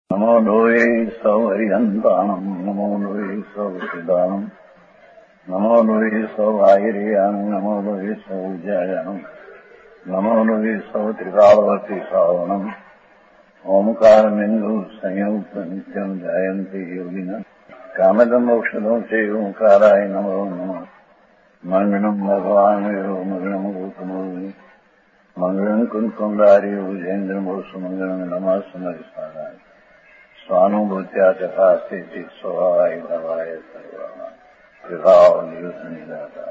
नमो लोये सौहरिहन्ताणम् नमो लोये सौसिदानम् नमो लोये सौभागिर्यानम् नमो लोये सौज्यायानम् नमो लोये सौत्रिकालवती सावनम् ओंकारमिन्दु संयुक्त नित्यम् जायन्ति योगिनः कामदम् औषधम् च ओंकाराय नमो नमः मङ्गलम् भगवान् मङ्गलम् गौतमोऽग्नि मङ्गलम् कुन्कुण्डारि भुजेन्द्रमोसु मङ्गलम् नमः समरिसाराय स्वानुभूत्या चकास्ते स्वभावाय भवाय सर्वाः विभाव निदाता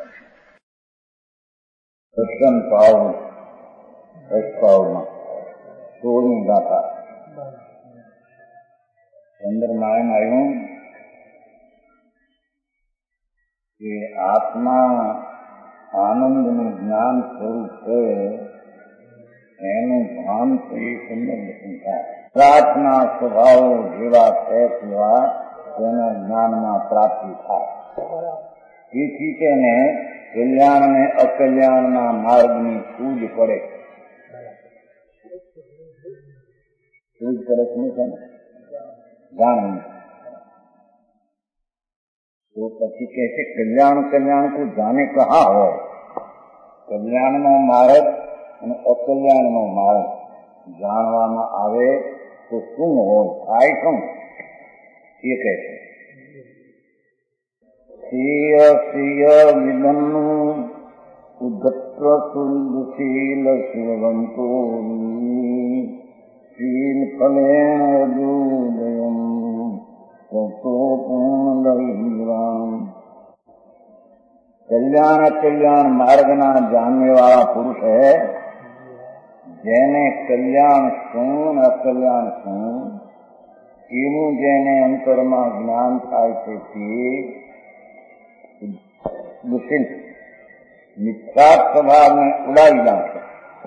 दर्शन पाव पावना सोनी गाथा चंद्रमायन आयु कि आत्मा आनंद में ज्ञान स्वरूप है एनु भान से सुंदर संख्या प्रार्थना स्वभाव જેવા થવા તેના જ્ઞાનમાં પ્રાપ્તિ થાય તેથી તેને કલ્યાણ અને અકલ્યાણના માર્ગની સૂઝ પડે સૂઝ પડે શું છે જાણવું તો પછી કહે છે કલ્યાણ કલ્યાણ को जाने कहाँ हो કલ્યાણનો માર્ગ અને અકલ્યાણનો માર્ગ જાણવામાં આવે तो શું હોય થાય શું એ કહે છે શ્રેય શ્રેય વિદમ ઉદ્ધત્વ સુંદશીલ શિવવંતો શીલ ફલેણ અર્જુદયમ તતો પૂર્ણદૈવામ કલ્યાણ કલ્યાણ માર્ગના જાણનેવાળા પુરુષ है જેને કલ્યાણ શું અકલ્યાણ શું એવું જેને અંતરમાં જ્ઞાન થાય છે તે દુષિત મિથ્યા સ્વભાવને ઉડાવી નાખે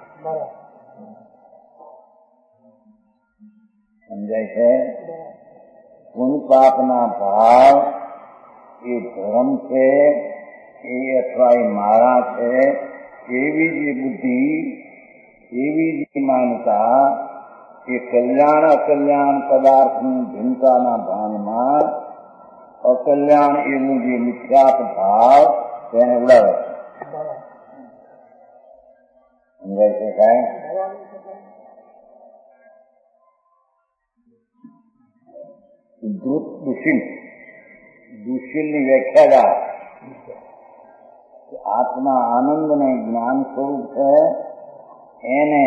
સમજાય છે પુન પાપના ભાવ એ ધર્મ છે એ અથવા એ મારા છે એવી જ બુદ્ધિ એવી જ માનતા કે કલ્યાણ અકલ્યાણ પદાર્થની ભિન્નતાના ભાનમાં અકલ્યાણ એવું જે મિથ્યાત ભાવ તેને ઉડાવે સમજાય છે કાંઈ દુષિલ દુષિલની વ્યાખ્યા આત્મા આનંદ ને જ્ઞાન સ્વરૂપ છે એને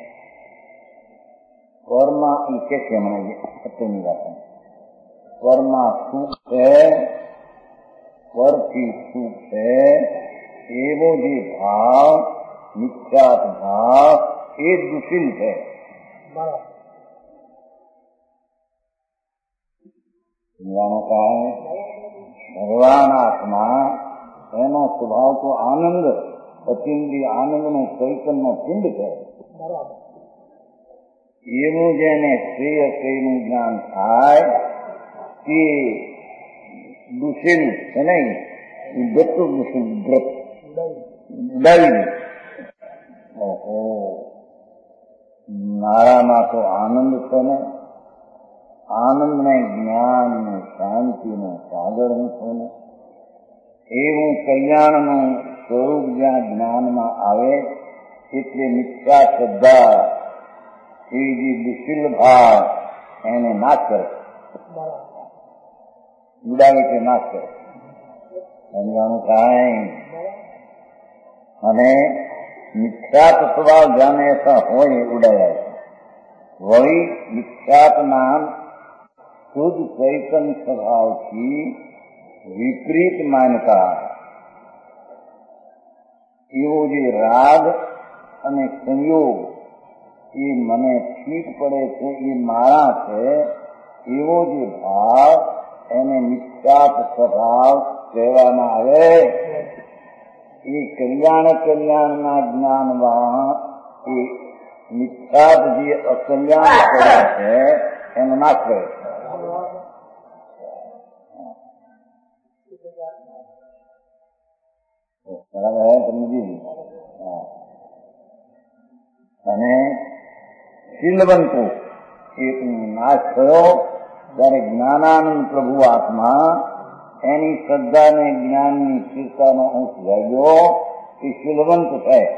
સ્વરમાં ઈચ્છે છે મને સત્યની વાત સ્વરમાં સુખ છે સ્વરથી સુખ છે એવો જે ભાવ મિથ્યાત ભાવ એ દુષિલ છે ભગવાન આત્મા એનો સ્વભાવ તો આનંદ અતિન્દ્રિય આનંદનો ચૈતન્ય પિંડ છે એવું જેને શ્રેય શ્રેયનું જ્ઞાન થાય તે દુષિલ છે નહીં ઉદ્ધત્વ દુષિલ ઉડાવી ઓહો મારામાં તો આનંદ છે ને આનંદને જ્ઞાન ને શાંતિનો સાગર હું છું ને એવું કલ્યાણનું સ્વરૂપ જ્યાં જ્ઞાનમાં આવે એટલે મિથ્યા શ્રદ્ધા એ જે દુષિલ ભાવ એને નાશ કરે ઉડાવે કે નાશ કરે સમજવાનું કાંઈ અને મિથ્યાત સ્વભાવ જાણે ऐसा હોય ઉડાવ્યા વળી મિથ્યાત નામ શુદ્ધ ચૈતન્ય સ્વભાવથી વિપરીત માનતા એવો જે રાગ અને સંયોગ એ મને ઠીક પડે છે એ મારા છે એવો જે ભાવ એને મિથ્યાત સ્વભાવ કહેવામાં આવે એ કલ્યાણ કલ્યાણના જ્ઞાનમાં એ મિથ્યાત જે અકલ્યાણ કરે છે એનો નાશ કરે છે બરાબર હે સમજી અને શીલવંતો એકનો નાશ થયો ત્યારે જ્ઞાનાનંદ પ્રભુ આત્મા એની શ્રદ્ધાને જ્ઞાનની સ્થિરતાનો અંશ જાગ્યો એ શીલવંત થાય,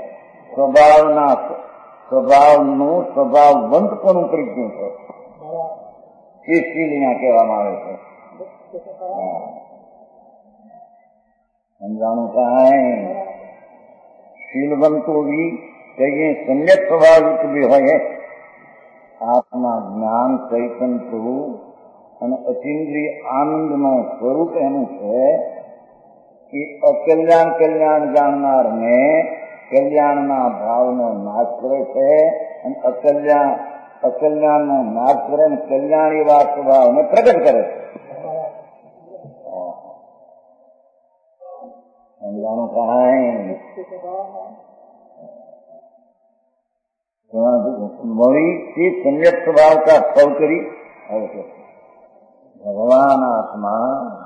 સ્વભાવનું સ્વભાવવંતપણું પ્રજ્ઞ છે. એ શીલ અહીંયા કહેવામાં આવે છે. સમજાણું કાંઈ શીલવંતો બી કહીએ સંગત સ્વભાવિક બી હોય. આત્મા જ્ઞાન ચૈતન પ્રભુ અને અચિંદ્રિય આનંદનું સ્વરૂપ એનું છે કે અકલ્યાણ કલ્યાણ જાણનારને કલ્યાણના ભાવનો નાશ કરે છે અને અકલ્યાણનો નાશ કરે અને કલ્યાણ એવા સ્વભાવને પ્રગટ કરે છે. समझाना कहाँ है मरी से सम्यक स्वभाव का फल करी भगवान आत्मा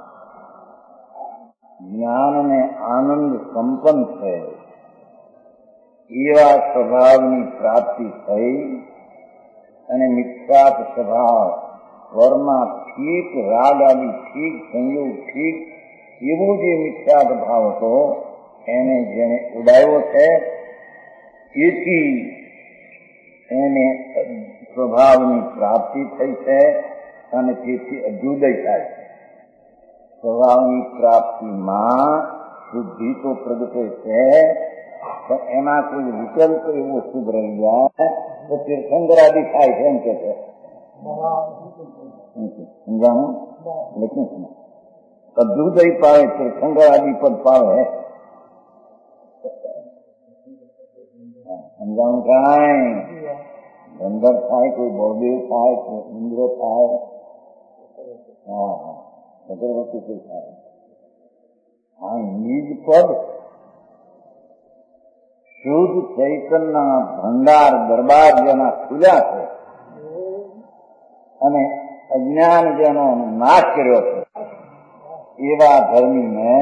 ज्ञान ने आनंद संपन्न है एवा स्वभावनी प्राप्ति થઈ અને નિષ્કાત સ્વભાવ વર્મા ઠીક રાગ આદિ ઠીક સંયોગ ઠીક એવો જે નિષ્કાત ભાવ હતો એને જેને ઉડાવ્યો છે એથી એને સ્વભાવની પ્રાપ્તિ થઈ છે અને તેથી અભ્યુદય થાય છે. સ્વભાવની પ્રાપ્તિમાં શુદ્ધિ તો પ્રગટે છે પણ એમાં કોઈ વિકલ્પ એવો શુભ રહી જાય તો તીર્થંકરાદિ થાય છે એમ કે છે. સમજાણું લેकिन અભ્યુદય પાવે તીર્થંકરાદિ પદ પાવે. સમજાણું કાંઈ ગંધર થાય કોઈ બળદેવ થાય કોઈ ઇન્દ્ર થાય ચક્રવર્તી કોઈ થાય. આ નિજ પદ શુદ્ધ ચૈતનના ભંડાર દરબાર જેના ખુલ્યા છે અને અજ્ઞાન જેનો નાશ કર્યો છે એવા ધર્મીને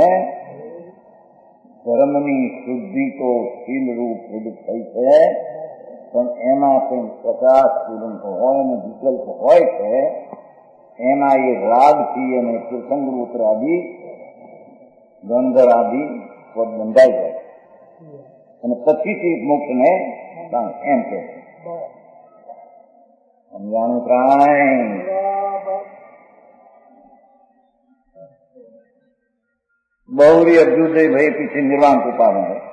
ધર્મની શુદ્ધિ તો શીલ રૂપ પ્રગટ થઈ છે પણ એમાં કંઈ પ્રકાશ પૂર્ણ હોય ને વિકલ્પ હોય છે એમાં એ રાગથી અને તીર્થંકૃત આદિ ગંધર આદિ પદ બંધાઈ જાય અને પછીથી મોક્ષને એમ કે સમજાણું કાંઈ બહુરી અભ્યુદય ભય પીછી નિર્વાણ કૃપાનું है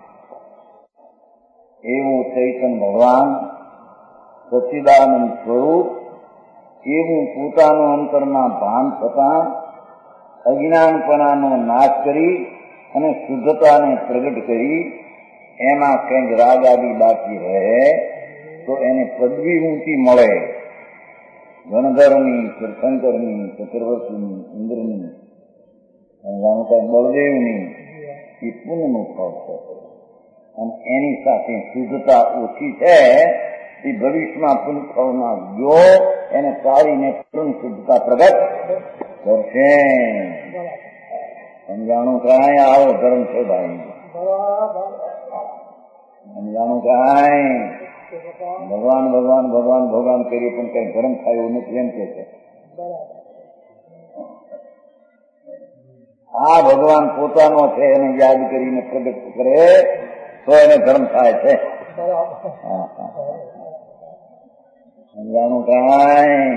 એવું ચૈતન ભગવાન સચ્ચિદાનંદ સ્વરૂપ એવું પોતાનું અંતરમાં ભાન થતા અજ્ઞાનપણાનો નાશ કરી અને શુદ્ધતાને પ્રગટ કરી એમાં કંઈક રાગ આદિ બાકી રહે તો એને પદવી ઊંચી મળે. ગણધરની તીર્થંકરની ચક્રવર્તીની ઇન્દ્રની બળદેવની એ પુણ્યનું ફળ છે અને એની સાથે શુદ્ધતા ઓછી છે એ ભવિષ્યમાં પુણ્ય ફળમાં જો એને કાઢીને પૂર્ણ શુદ્ધતા પ્રગટ કરશે. સમજાણું કાંઈ આવો ધર્મ છે ભાઈ. સમજાણું કાંઈ ભગવાન ભગવાન ભગવાન ભગવાન કરીએ પણ કઈ ધર્મ થાય એવું નથી એમ કે છે. આ ભગવાન પોતાનો છે એને યાદ કરીને પ્રગટ કરે તો એને ધર્મ થાય છે. સમજાણું કાંઈ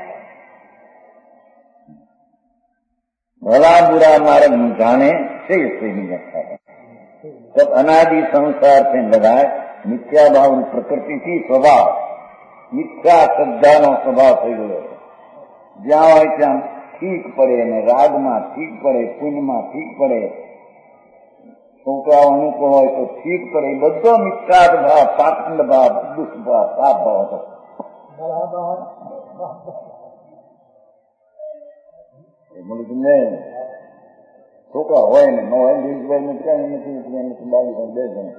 ભલા બુરા માર્ગ જાણે सही नहीं रखता है. जब अनादि संसार से लगाए मिथ्या भाव प्रकृति की स्वभाव मिथ्या श्रद्धाનો સ્વભાવ થઈ ગયો છે. જ્યાં હોય ત્યાં ઠીક પડે ને રાગમાં ઠીક પડે પુણ્યમાં ઠીક પડે છોકરાઓ અનુકૂળ હોય તો ઠીક પડે બધો મિથ્યા ભાવ પાખંડ ભાવ દુષ્ભાવ પાપ ભાવ હતો. છોકરા હોય ને ન હોય દિલભાઈ ક્યાંય નથી બાવીસ બે જણ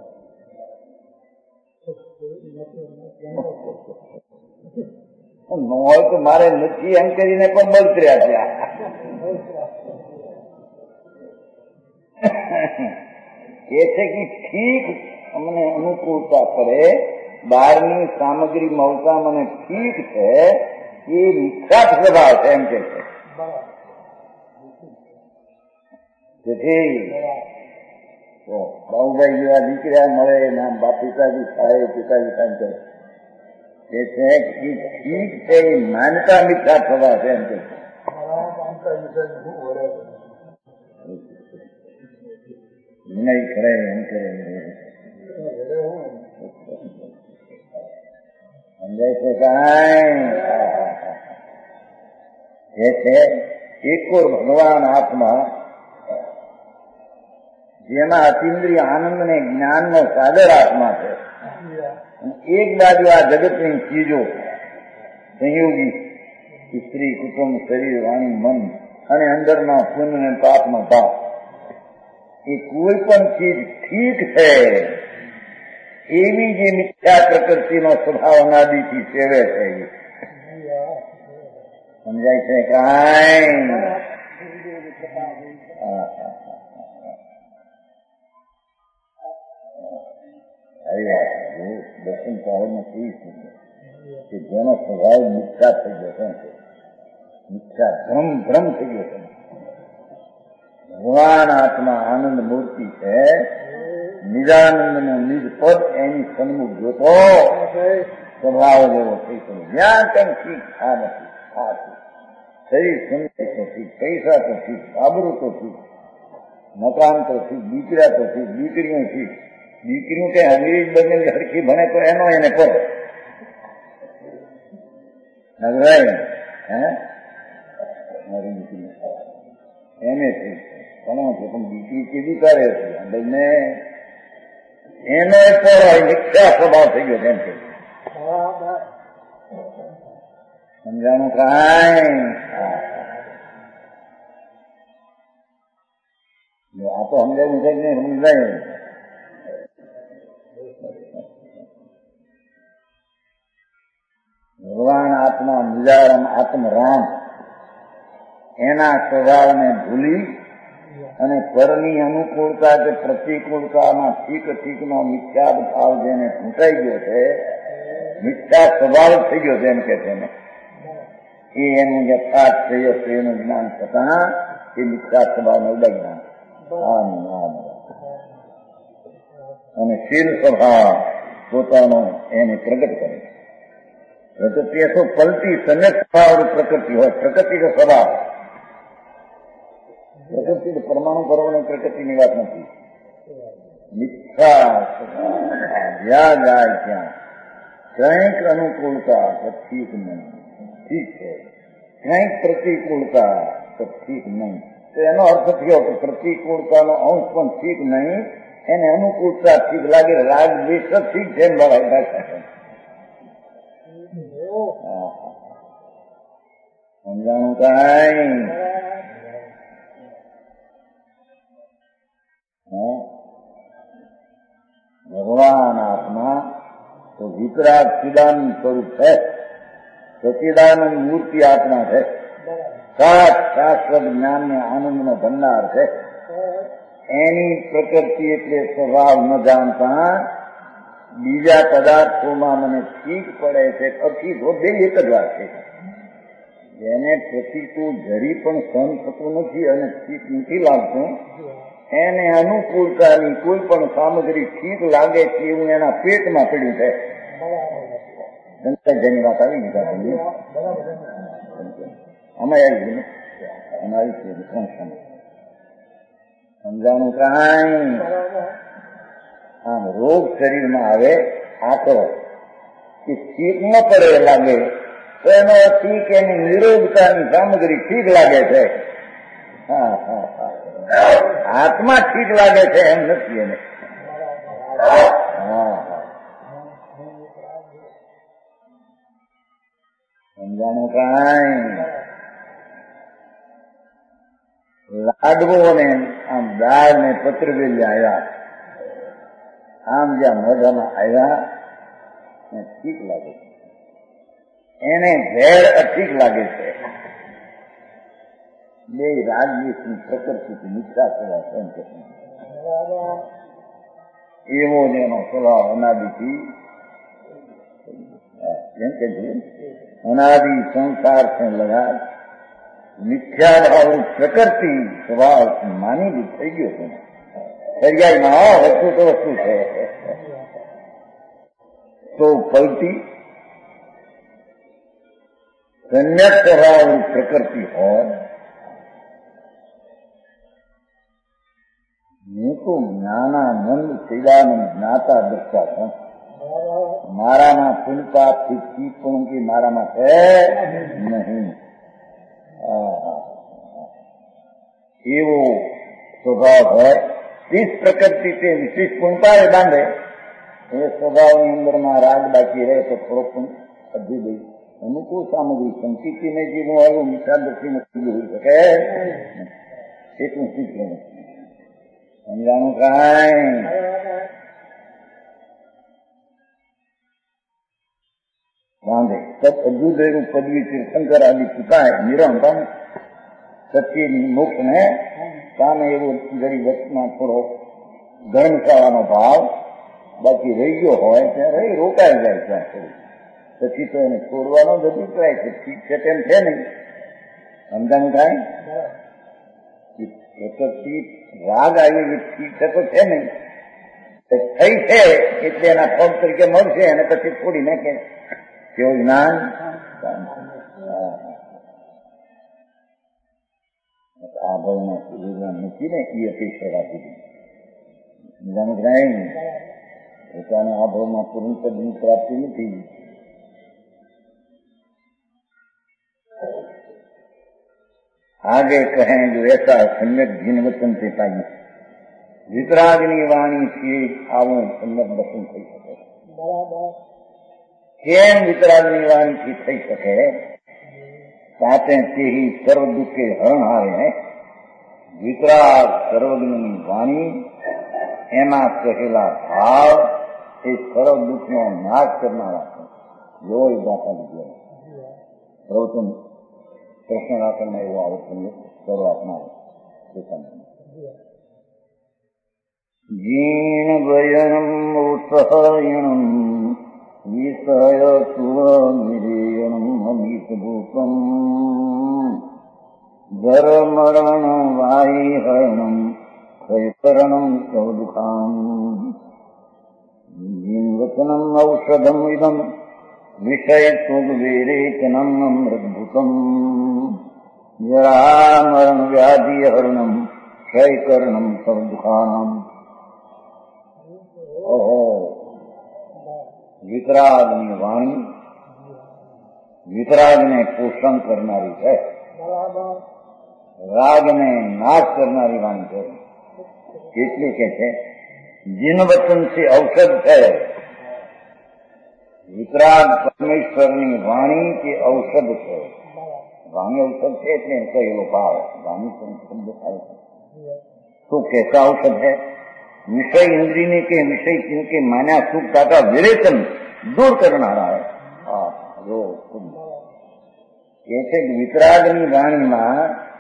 ન હોય તો મારે નથી એમ કરીને પણ બળતર્યા છે. એ છે કે ઠીક અમને અનુકૂળતા પડે બહારની સામગ્રી મળતા મને ઠીક છે એ મિથ્યા સ્વભાવ છે એમ કે છે. તેથી બાબુભાઈ જેવા દીકરા મળે ના બાપ પિતાજી થાય પિતાજી કામ કરે એ છે કે ઠીક છે એ માનતા મિથ્યા સ્વભાવ છે એમ કે છે. વિનય કરે એમ કરે સમજાય છે કાંઈ એ છે એકોર ભગવાન આત્મા જેમાં અતિન્દ્રિય આનંદ ને જ્ઞાન નો સાગર આત્મા છે. એક બાજુ આ જગતની ચીજો સંયોગી સ્ત્રી કુટુંબ શરીર વાણી મન અને અંદરના પુણ્ય અને પાપનો પાપ એ કોઈ પણ ચીજ ઠીક છે એવી જે મિથ્યા પ્રકૃતિનો સ્વભાવ અનાદિથી સેવે છે સમજાય છે કાંઈ દર્શન ચાવડમાં કેવી છે કે જેનો સ્વભાવ મિથ્યા થઈ ગયો છે મિથ્યા ભ્રમ થઈ ગયો છે. ભગવાન આત્મા આનંદ મૂર્તિ છે નિજાનંદ નું નિજ પદ એની સન્મુખ જોતો સ્વભાવ જેવો થઈ શકે. જ્યાં કંઈ ઠીક આ નથી આ ઠીક શરીર સંતોષ તો ઠીક પૈસા તો ઠીક આબરૂ તો ઠીક મકાન તો ઠીક દીકરા તો ઠીક દીકરીઓ ઠીક દીકરીઓ કઈ અંગ્રેજ બનેલી હરખી ભણે તો એનો એને પર મારી દીકરી એને ઠીક ભણો છે પણ દીકરી કેવી કરે છે બંને એનો પર મિથ્યા સ્વભાવ થઈ ગયો તેમ કે સમજાણું કાંઈ આ તો સમજાયું છે ને સમજાય. ભગવાન આત્મા નિજારમ આત્મરામ એના સ્વભાવને ભૂલી અને પરની અનુકૂળતા કે પ્રતિકૂળતામાં ઠીકનો મિથ્યા ભાવ જેને ફૂંટાઈ ગયો છે મિથ્યા સ્વભાવ થઈ ગયો છે એમ કે છે એ એનું યથાર્થ છે એનું જ્ઞાન થતા એ મિથ્યા સ્વભાવને ઉડાઈ જ્ઞાન અને શીલ સ્વભાવ પોતાનો એને પ્રગટ કરે. પ્રકૃતિ એ શું પલટી સમ્યક સ્વભાવ પ્રકૃતિ હોય પ્રકૃતિ નો સ્વભાવ પ્રકૃતિ પરમાણુ પરમાણુ પ્રકૃતિની વાત નથી. મિથ્યા જ્યાં જાય ત્યાં કંઈક અનુકૂળતા તો ઠીક નહીં ઠીક છે કંઈક પ્રતિકૂળતા તો ઠીક નહીં. તો એનો અર્થ થયો કે પ્રતિકૂળતાનો અંશ પણ ઠીક નહીં એને અનુકૂળતા ઠીક લાગે રાગ દ્વેષ ઠીક છે એમ ભાષા સમજાણું કાંઈ ભગવાન આત્મા તો વિતરાગ ચિદાનંદ સ્વરૂપ છે સચિદાનંદ મૂર્તિ આત્મા છે શાશ્વત જ્ઞાન ને આનંદ નો ભંડાર છે. એની પ્રકૃતિ એટલે સ્વભાવ ન જાણતા બીજા પદાર્થોમાં મને ઠીક પડે છે અઠીક બે એક જ વાત છે. જેને પ્રતિકૂળ જરી પણ સહન થતું નથી અને ઠીક નથી લાગતું એને અનુકૂળતાની કોઈ પણ સામગ્રી ઠીક લાગે છે એવું એના પેટમાં પડ્યું છે. જેની વાત આવી ગઈ અમે આવી અમારી સમજાણું કાંઈ આમ રોગ શરીરમાં આવે આકરો કે ઠીક ન પડે લાગે તો એનો ઠીક એની નિરોગતાની સામગ્રી ઠીક લાગે છે. આત્મા ઠીક લાગે છે એમ નથી એને. સમજાણું કાંઈ લાડવો ને આમ દાળ ને પત્રવેલી આવ્યા આમ જ્યાં મોઢામાં આવ્યા ઠીક લાગે છે એને ભેળ અઠીક લાગે છે. બે રાજવીસની પ્રકૃતિ મિથ્યા સ્વભાવ એમ કે એવો જ એનો સ્વભાવ અનાદિથી એમ કે છે અનાદિ સંસાર છે લગા મિથ્યા ભાવ પ્રકૃતિ સ્વભાવ માની થઈ ગયો છે. દરિયામાં વસ્તુ તો વસ્તુ છે તો પલટી સમ્યક સ્વભાવ પ્રકૃતિ હોય હું તો જ્ઞાનાનંદ સૈદાનંદ જ્ઞાતા દર્શા છું. મારામાં પુનપાપથી ચીપણું કે મારામાં છે નહીં. એવો સ્વભાવ હોય इस प्रकृति से विशेष पुण्य बांधे ये स्वभाव अंदर राग बाकी रहे तो थोड़ो पुण्य अभी दे अनुकूल सामग्री संस्कृति में जीवन आयो मीठा दृष्टि में हो सके એટલું શીખવું સમજાણું કાંઈ बांधे तब अद्भुत पदवी तीर्थंकर आदि चुका है निरंतर सच्ची मोक्ष ने કામે એવો ગરીબ વસ્તુમાં થોડો ધર્મશાળાનો ભાવ બાકી રહી ગયો હોય ત્યારે રોકાઈ જાય ત્યાં થોડું પછી તો એને છોડવાનો જ અભિપ્રાય છે. ઠીક છે તેમ છે નહીં. સમજાનું થાય રાગ આવી ઠીક છે તો છે નહીં થઈ છે એટલે એના ફળ તરીકે મળશે અને પછી છોડી નાખે કેવું જ્ઞાન. આ ભાવમાં વિજ્ઞાન મૂકીને એ અપેક્ષા રાખી દીધી પોતાના આ ભાવમાં પૂર્ણ પદની પ્રાપ્તિ નથી. आगे कहें जो ऐसा सम्यक जिन वचन से पाई वितरागनी वाणी से आवो सम्यक दर्शन थी सके. केम वितरागनी वाणी थी थी सके साते ते ही सर्व दुख के हरण हारे हैं. वितराग सर्वज्ञ वाणी एमा कहेला भाव એ સર્વ દુઃખનો નાશ કરનારા છે. જો એ દાખલા લીધો પ્રવચન કૃષ્ણ રાતમાં એવો આવતું શરૂઆતમાં જીણ ભયનમ ઉત્સહયણમ વિષય સુનિરેયણમ અમિતભૂતમ ધર્મરણ વાયહરણમ ક્ષયકરણમ સૌદુખામ વચનમ ઔષધમ ઇદમ વિષય સુગવેરેચનમ અમૃતભૂતમ જરામરણ વ્યાધિહરણમ ક્ષયકરણમ સૌદુખામ. ઓહો, વિતરાગની વાણી વિતરાગને પોષણ કરનારી છે, રાગને નાશ કરનારી વાણી છે. એટલે કે છે जिन वचन से औषध है. वितराग परमेश्वરની વાણી કે ઔષધ છે. વાણી ઔષધ છે એટલે કહેલો ભાવ વાણી શબ્દ થાય છે. तो कैसा औषध है? विषय इंद्री ने के विषय जिनके माना सुख का विरेचन दूर करनारा है. कैसे वितरागनी वाणीમાં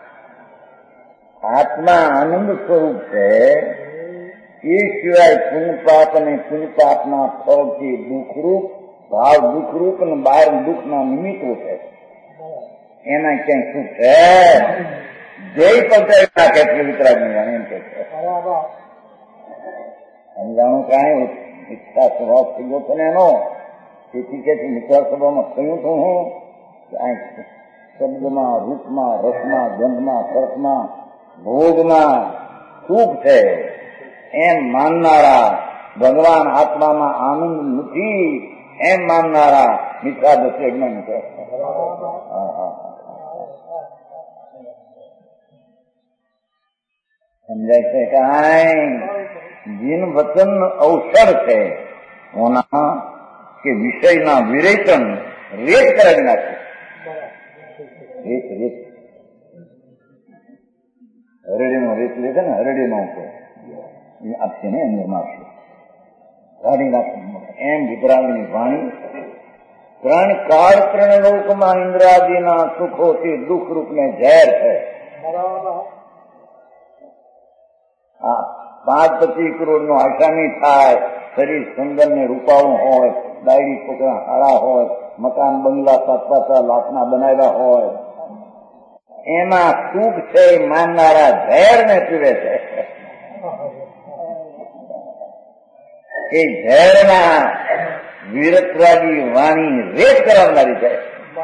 આત્મા આનંદ સ્વરૂપ છે. એ સિવાય પુણ્યપાપ અને પુણ્યપાપના ફળથી દુઃખરૂપ ભાવ દુઃખરૂપ અને બહાર દુઃખના નિમિત્તો છે. એના ક્યાંય સુખ છે જય પકડાવી નાખે છે વિતરાગની વાણી એમ કે છે. સમજાણું કાંઈ મિથ્યા સ્વભાવ થઈ ગયો છે ને એનો. તેથી કે છે મિથ્યા સ્વભાવમાં કહ્યું તો હું શબ્દમાં રૂપમાં રસમાં ગંધમાં સ્પર્શમાં ભોગમાં સુખ છે એમ માનનારા, ભગવાન આત્મામાં આનંદ નથી એમ માનનારા મિથ્યા દ્રષ્ટિ અજ્ઞાન છે. સમજાય છે કાંઈ? જીન વચન અવસર છે હોના કે વિષયના વિરેચન રેત કરાવી નાખે. રેત રેત હરડીનો રેત લે છે ને, હરડીનો આપશે ને અંદર મારશે ગાડી નાખે. એમ વિતરાગની વાણી ત્રણ કાળ ત્રણ લોકમાં ઇન્દ્રાદિના સુખોથી દુઃખ રૂપને ઝેર છે. 5-25 કરોડ નો આસાની થાય શરીર સુંદર ને રૂપાળું હોય, ડાયરી છોકરા હારા હોય, મકાન બંગલા 5-5 લાખના બનાવ્યા હોય, એમાં સુખ છે એ માનનારા ઝેર ને પીવે છે. એ ઝેરના વિરતરાગી વાણી રેત કરાવનારી છે.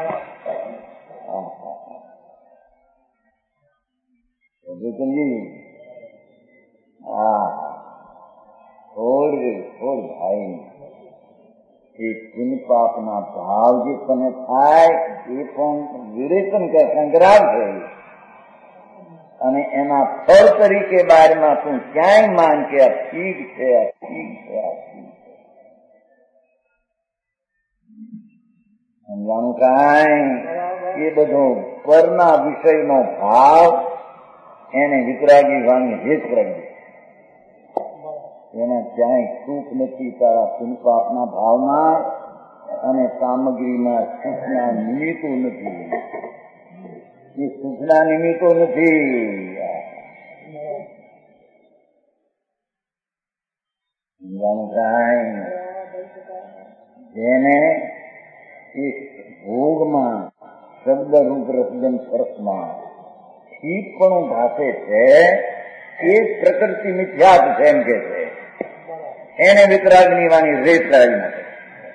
થોડ ભાઈ એ પુન પાપના ભાવ જે તમે થાય એ પણ વિરેચન કે સંગ્રામ છે, અને એના ફળ તરીકે બારમાં તું ક્યાંય માન કે આ ઠીક છે, આ ઠીક છે, આ ઠીક છે. સમજાણું કાંઈ? એ બધો પરના વિષયનો ભાવ એને વિતરાગી વાણી હેત કરી, એના ક્યાંય સુખ નથી તારા પુનપાપના ભાવમાં, અને સામગ્રીમાં સુખના નિમિત્તો નથી. એ સુખના નિમિત્તો નથી. જેને એ ભોગમાં શબ્દરૂપ રસજન સ્પર્શમાં ઠીકપણું ભાષે છે, એ પ્રકૃતિ મિથ્યાત છે એમ કે છે. એને વિતરાગની વાણી રેત કરાવી નાખે.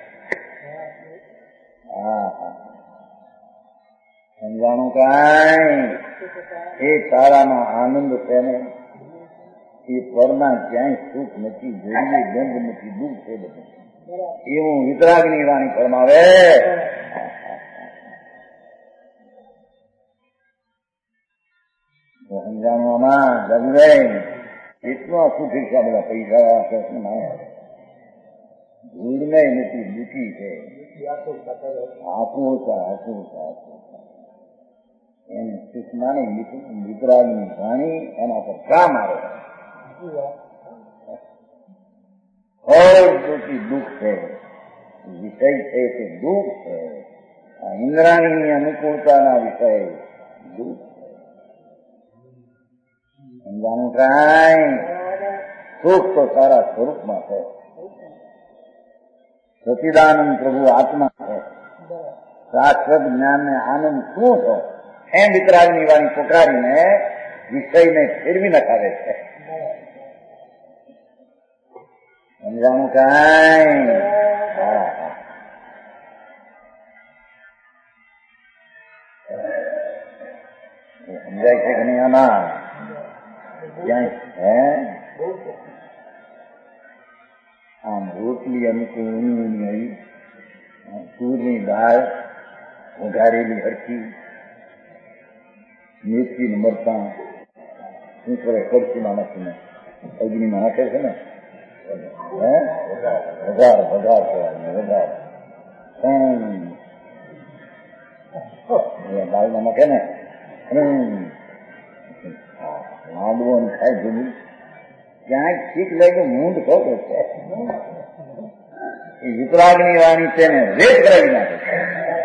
સમજાણું કાંઈ? એ તારામાં આનંદ છે ને, એ પરના ક્યાંય સુખ નથી, જોઈએ ગંધ નથી, દુઃખ છે બધું. એવું વિતરાગની વાણી ફરમાવે. સમજાણવામાં જગભાઈ એટલો સુખી છે. બધા પૈસા ભૂલને નથી, દુઃખી છે. એને સુખમાની વિતરાગની વાણી એના પર કામ આવે. દુઃખી દુઃખ છે, વિષય છે તે દુઃખ છે. આ ઇન્દ્રાણીની અનુકૂળતાના વિષય દુઃખ છે. સમજાનું કાંઈ? સુખ તો તારા સ્વરૂપમાં છે. સચિદાનંદ પ્રભુ આત્મા છે. શાશ્વત જ્ઞાન ને આનંદ શું છો એમ વિતરાગની વાણી પોકારીને વિષયને ફેરવી નખાવે છે. સમજાણું કાંઈ? સમજાય છે કે નહીં? આમાં ક્યાંય આમ રોટલી અનુકૂળ તુરની દાળ વઘારેલી હરખી, મેથી ને મરચાં શું કરે કડકીમાં નાખીને અગ્નિમાં નાખે છે ને, વઘાર વઘાર કહેવાય. વઘાર દાળમાં નાખે ને, લાડવો ખાય જમી ક્યાંક ઠીક લાગે મૂંડ ખોટો છે. એ વિતરાગની વાણી છે ને રેત કરાવી નાખે છે.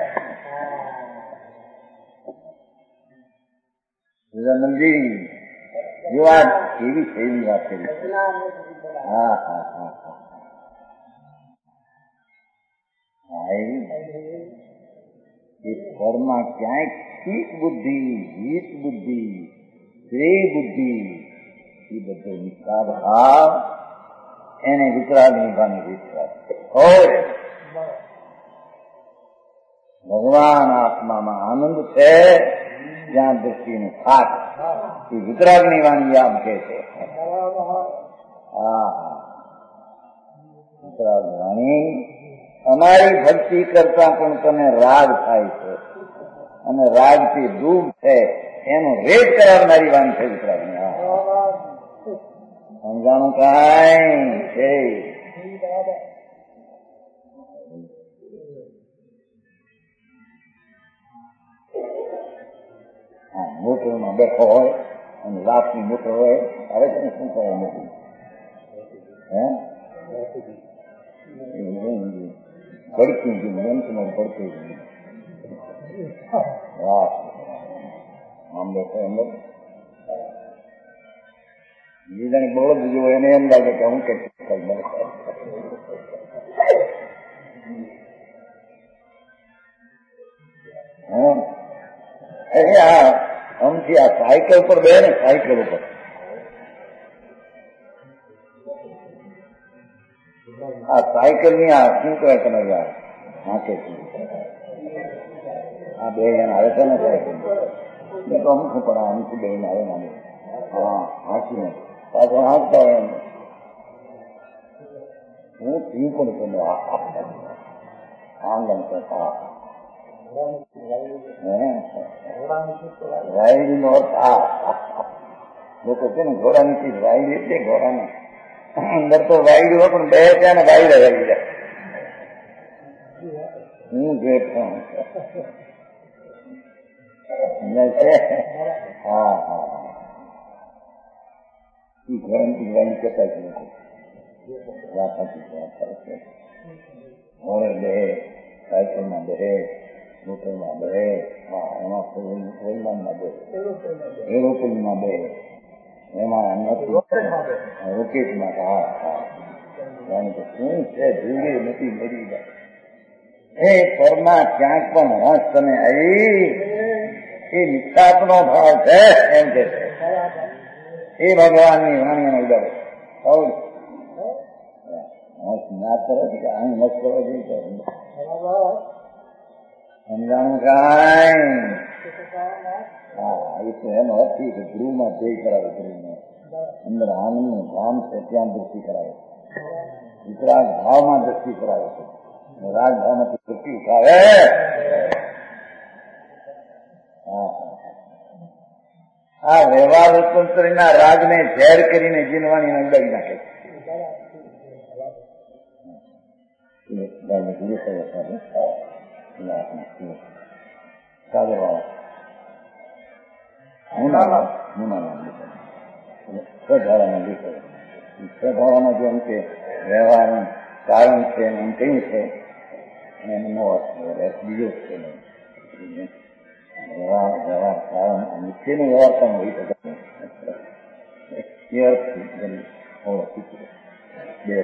વિવેકાનંદજી એ વાત એવી છે, એવી વાત કરી. હા હા હા હા એ ઘરમાં ક્યાંય ઠીક બુદ્ધિ, હિત બુદ્ધિ, શ્રેય બુદ્ધિ, એ બધો નિષ્ઠા ભાવ એને વિતરાગની વાણી વિશ્વાસ હોય. ભગવાન આત્મામાં આનંદ છે, જ્યાં દ્રષ્ટિની થાક એ વિતરાગની વાણી યાદ કહે છે. હા હા વિતરાગ વાણી અમારી ભક્તિ કરતા પણ તમે રાગ થાય છે, અને રાગથી દૂર છે એનું રેત કરાવનારી વાણી છે વિતરાગની. સમજાણું કાંઈ છે? મોટરમાં બેઠો હોય અને રાતની મોટર હોય, હવે તમે શું કહો મોટું પડતું ગયું મંચમાં પડતું ગયું. આમ બેઠો અંદર બીજાની બળદ જો એને એમ લાગે કે હું કે આમથી આ સાયકલ પર બે ને સાયકલ ઉપર આ સાયકલ ની આ શું કહેવાય તમે હાથે આ બે જણા આવે છે ને સાયકલ તો અમુક પણ અમુક બે આવે ને હા હાથીને પાછો હાંકતા હોય હું થયું પણ તમે આંગણ કરતા રાયડી નો અર્થ આ લોકો છે ને ઘોડાની ચીજ રાયડી એટલે ઘોડાને અંદર તો વાયડું હોય પણ બે ત્યાં ને વાયડા વાગી જાય હું ગ્રેટ હા હા એ ઘોડાની ચીજ વાયડી કહેતા જ લોકો ઘોડે બે સાયકલમાં બે મોટરમાં બે એમાં વિમાનમાં બે એરોપ્લેનમાં બે એમાં રોકેટમાં હા હા કારણ કે શું છે ધૂળી નથી મરી જાય એ પરમાં ક્યાંક પણ રસ તમે આવી એ નિષ્ઠાપનો ભાવ છે એમ કે છે એ ભગવાનની વાણીને ઉડાડે હસ ના કરે કે અહીં હસ કરો જોઈએ સમજાણું કાંઈ હા એ તો એનો અર્થ કે ગૃહમાં ધ્યેય કરાવે ગૃહમાં અંદર આનંદનું ધામ છે ત્યાં દૃષ્ટિ કરાવે વિતરાગ ભાવમાં દૃષ્ટિ કરાવે છે રાજભાવમાંથી દૃષ્ટિ ઉઠાવે આ વ્યવહાર રૂપાંતરીના રાજને ઝેર કરીને જીનવાણીને ઉડાવી નાખે સ્વભાવમાં જેમ કે વ્યવહારનું કારણ છે એમ કહ્યું છે એનો અર્થ બીજો છે વ્યવહાર કારણ નીચેનો વ્યવહાર પણ હોઈ શકે એ અર્થ બે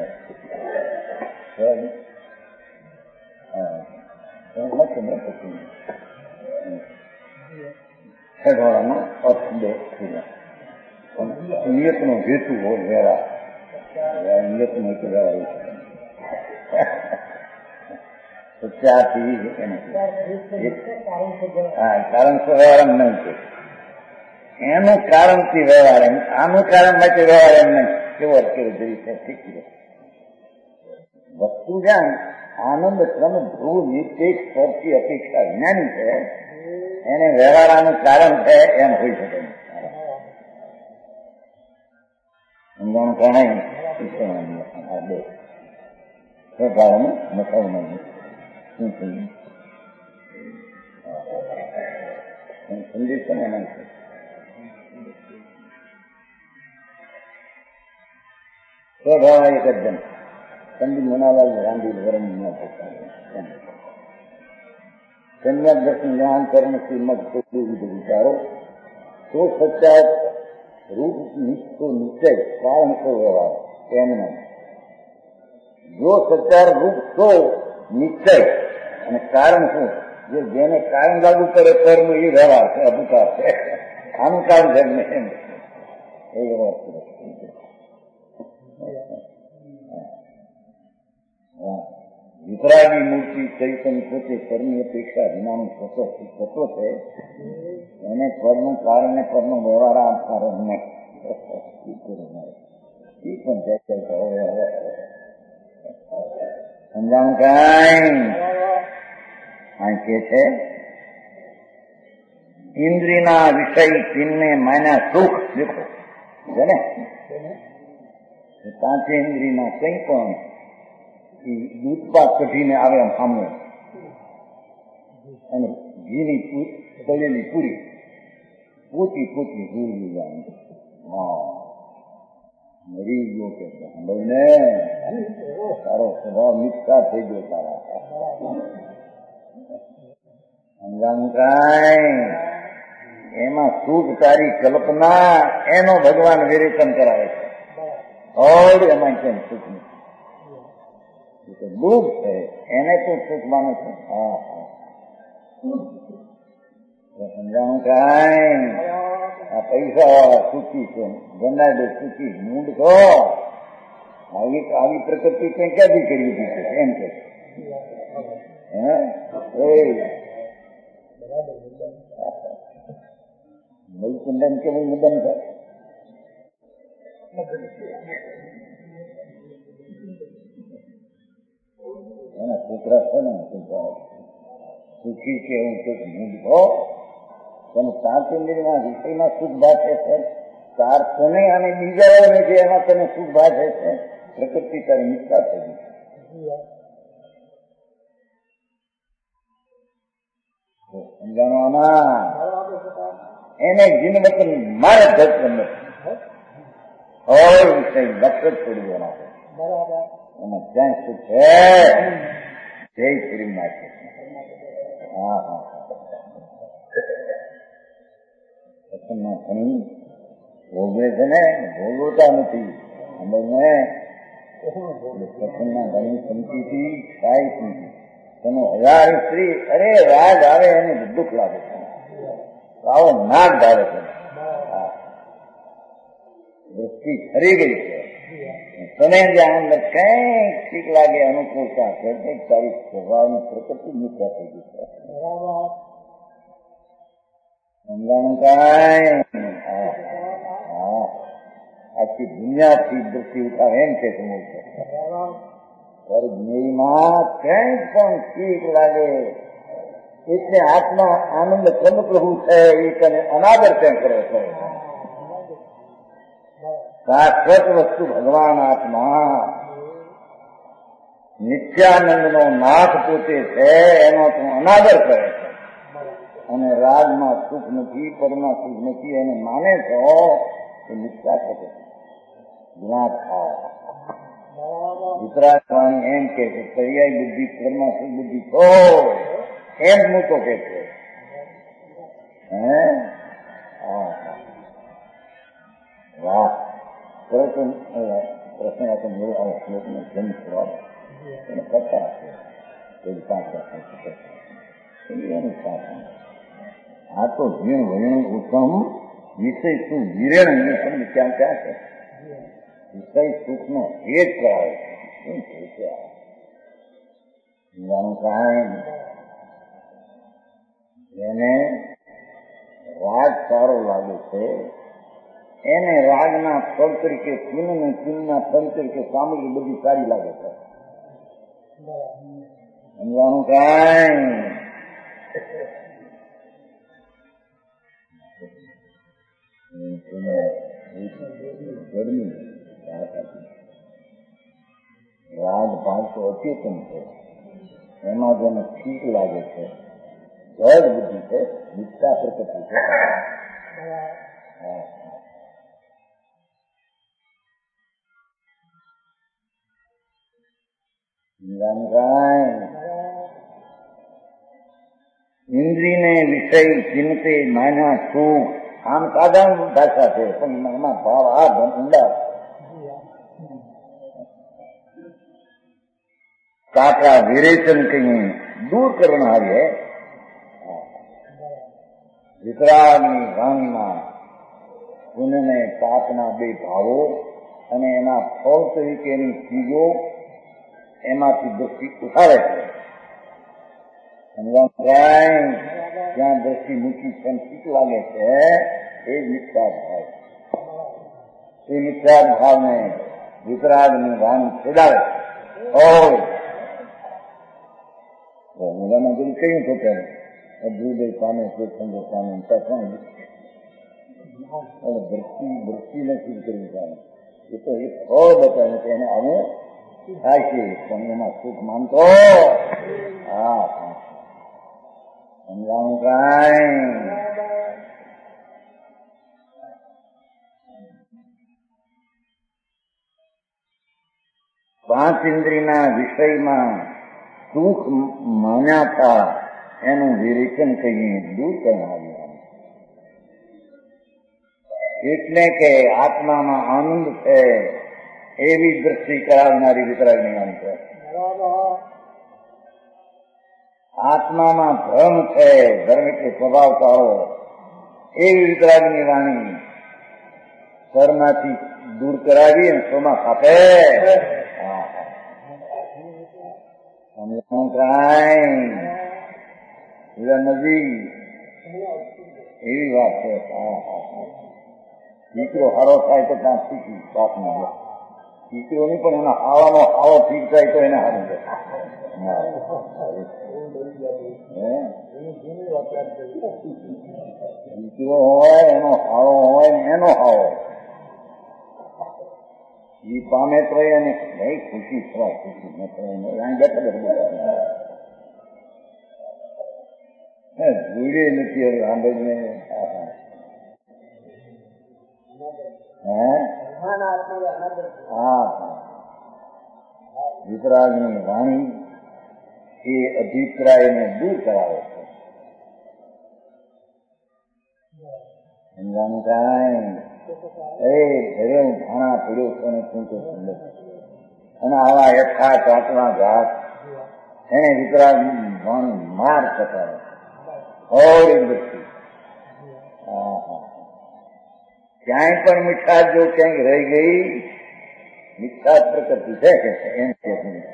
સઢવાળાનો અર્થ બે નિયતનો હેતુ હોય વ્યવહાર નિયતનો એક વ્યવહાર હોય સચ્ચાથી કારણ વ્યવહાર એમ નહીં છે એનું કારણથી વ્યવહાર એમ આનું કારણ માટે વ્યવહાર એમ નહીં કેવો અત્યારે જઈ છે ઠીક છે વસ્તુ જ્યાં આનંદ ક્રમ ધ્રુવ નિર્દેશ સ્પર્શી અપેક્ષા જ્ઞાની છે એને વ્યવહાર આનું કારણ છે એમ હોઈ શકે સમજાણું કણાય બે કારણ મથાવું શું થયું સમજી છે ને એના સ્વભાવ એક જ જન પંડિત મનાલાલ ગાંધી વરણ કન્યા દર્શન જ્ઞાન કર્મ શ્રીમદ વિચારો તો સચ્ચા રૂપ નિશ્ચય કારણ કો વ્યવહાર એમને જો સચ્ચાર રૂપ તો નિશ્ચય અને કારણ શું જેને કારણ લાગુ કરે કર્મ એ વ્યવહાર છે અભૂતાર છે આનું કારણ છે એમ એ વિતરાગી મૂર્તિ ચૈતન્ય પોતે કર્મની અપેક્ષા વિનાનું થતો છે એને પરનું કારણ ને પરનો વ્યવહાર આપવાનો નહીં પણ સમજાણું કાંઈ અહીં કે છે ઇન્દ્રિયના વિષય તીનને માન્યા સુખ દેખો છે ને પાંચે ઇન્દ્રિયના કંઈ પણ દૂધપાક કઢીને આવે એમ સામે અને ઘીની તળેલી પૂરી પોતી ભૂલી જાય હા મરી ગયો કે સાંભળને તારો સ્વભાવ મિથ્યા થઈ ગયો તારા સમજાણું કાંઈ એમાં સુખ તારી કલ્પના એનો ભગવાન વિરેચન કરાવે છે. ઓર એમાં કેમ સુખ નથી, દુઃખ છે એને તો સુખ માને છે. હા હા સમજાણું કાંઈ? આ પૈસા વાળા સુખી છે, ગંડાડે સુખી મૂંડ છો. આવી પ્રકૃતિ કઈ ક્યાંથી કરી દીધી છે એમ કે મલકુંડન કેવું નિબંધ છે. એના છોકરા છે ને સુખી છે હું કઈક મૂંડ છો. તમે 7 ઇન્દ્રિયના વિષયમાં સુખ ભાષે છે, 4 તને અને બીજાઓને જે એમાં તને સુખ ભાષે છે, પ્રકૃતિ તારી મિથ્યા થઈ ગઈ. સમજાણવાના એને જીનવતન મારે ધર્મ નથી. ઓર વિષય નફરત છોડી દેવાના છે. એમાં જ્યાં સુખ છે જય કરી નાખે. હા હા ભોગવે છે ને, ભોગવતા નથી. પ્રસન્ના ઘણી સમજીથી થાય સમજી. તેનો 1000 સ્ત્રી અરે રાગ આવે એને દુઃખ લાગે છે, આવો નાક ધારે છે. દૃષ્ટિ ખરી ગઈ છે. તને જ્યાં અંદર કઈક ઠીક લાગે અનુકૂળતા છે, કઈક તારી સ્વભાવની પ્રકૃતિ મિથ્યા થઈ ગઈ છે. સમજાણું કાંઈ? આખી દુનિયાથી દૃષ્ટિ ઉઠાવે એમ કે સમજ છે. જ્ઞેયમાં કંઈક પણ ઠીક લાગે એટલે આત્મા આનંદ પ્રભુ છે એ તને અનાદર કેમ કરે છે. શાશ્વત વસ્તુ ભગવાન આત્મા નિત્યાનંદનો નાથ પોતે છે, એનો તું અનાદર કરે છે. અને રાગમાં સુખ નથી, પદમાં સુખ નથી એને માને છો એ મિથ્યા છે. જ્ઞાત થાવ વિતરાગવાણી એમ કે પર્યાય બુદ્ધિ કર્મમાં સુખ બુદ્ધિ છો એમ હું તો કે છે. વાહ પ્રશ્ન શ્લોકનો જન્મ સ્વભાવ એને કરતા આ તો જીણ વર્ણ ઉત્તમ વિષય શું વિરેણ શબ્દ ક્યાં ક્યાં છે. વિષય સુખનો હેત કરાવે છે. એને રાગ સારો લાગે છે એને રાગના ફળ તરીકે ચિહ્ન ને ચિહ્નના ફળ તરીકે સામગ્રી બધી સારી લાગે છે. સમજાણું કાંઈ? ગરમી રાગ ભાગ તો અચેતન છે, એમાં જેને ઠીક લાગે છે જડ બુદ્ધિ છે, મિથ્યા પ્રકૃતિ છે. ઇન્દ્રિયને વિષય ચિંતે માન્યા શું આમ સાધારણ ભાષા છે, પણ એમાં ભાવ આ ઊંડા કાકા વિરેચન કહીએ દૂર કરનારી વિતરાગની વાણીમાં પુણ્યને પાપના 2 ભાવો અને એના ફળ તરીકેની ચીજો એમાંથી દ્રષ્ટિ ઉઠાવે છે. જ્યાં દ્રષ્ટિ મૂકી છે ઠીક લાગે છે એ મિથ્યા ભાવ. એ મિથ્યા ભાવને વિતરાગની વાણી છેડાવે છે. કહ્યું તો કે અધ્રુદય પામે સંગો પામે દ્રષ્ટિ નથી કરવી જાય. એ તો એક ફળ બતાવે કે એને આવું થાય છે પણ એમાં સુખ માનતો. હા સમજાવું કાંઈ? પાંચ ઇન્દ્રિયના વિષયમાં સુખ માન્યા હતા એનું વિરેચન કહીએ દૂર કરનારી. એટલે કે આત્મામાં આનંદ છે એવી દ્રષ્ટિ કરાવનારી વિતરાગની વાણી છે. આત્મામાં ધર્મ છે, ધર્મ એટલે સ્વભાવ કાળો, એવી વિતરાગની વાણી સ્વરમાંથી દૂર કરાવી અને સ્વમાં ખાપે. નદી એવી વાત છે. દીકરો હારો થાય તો ત્યાં શીખી વાત ના દીકરો નહીં, પણ એના હાવાનો હાવો ઠીક થાય તો એને હારું જાય. દીકરો હોય એનો હાવો હોય ને એનો હાવો એ પામે તો એને ભાઈ ખુશી થવા ખુશી ન બેઠા જોડે નથી હવે આંબેડને વિતરાગની વાણી એ અભિપ્રાયને દૂર કરાવે છે. સમજાનું કાંઈ ઘરે ભાણા પીડ્યો છે અને શું સુંદર અને આવા યથાર્થ આત્મા ઘાત એને વિતરાગ વાણી માર ચકાવે હોળી દૃષ્ટિ. ક્યાંય પણ મીઠાશ જો ક્યાંય રહી ગઈ, મીઠાશ પ્રકૃતિ છે કે એમ કે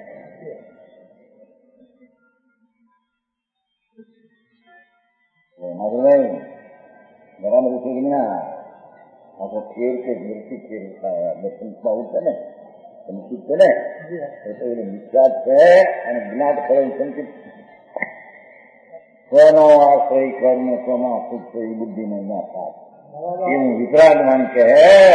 બરાબર છે કે ના? આ તો ફેર કે મૃત્યુ ફેર દર્શનમાં ઉઠે ને સંકિત છે ને એટલે એ મીઠાશ છે અને જ્ઞાત ફળ સંકિત સ્વનો આશ્રય કર્મ સ્વમાં સુખ છે એ બુદ્ધિને ના થાય એવું વિતરાગ વાણી કહે.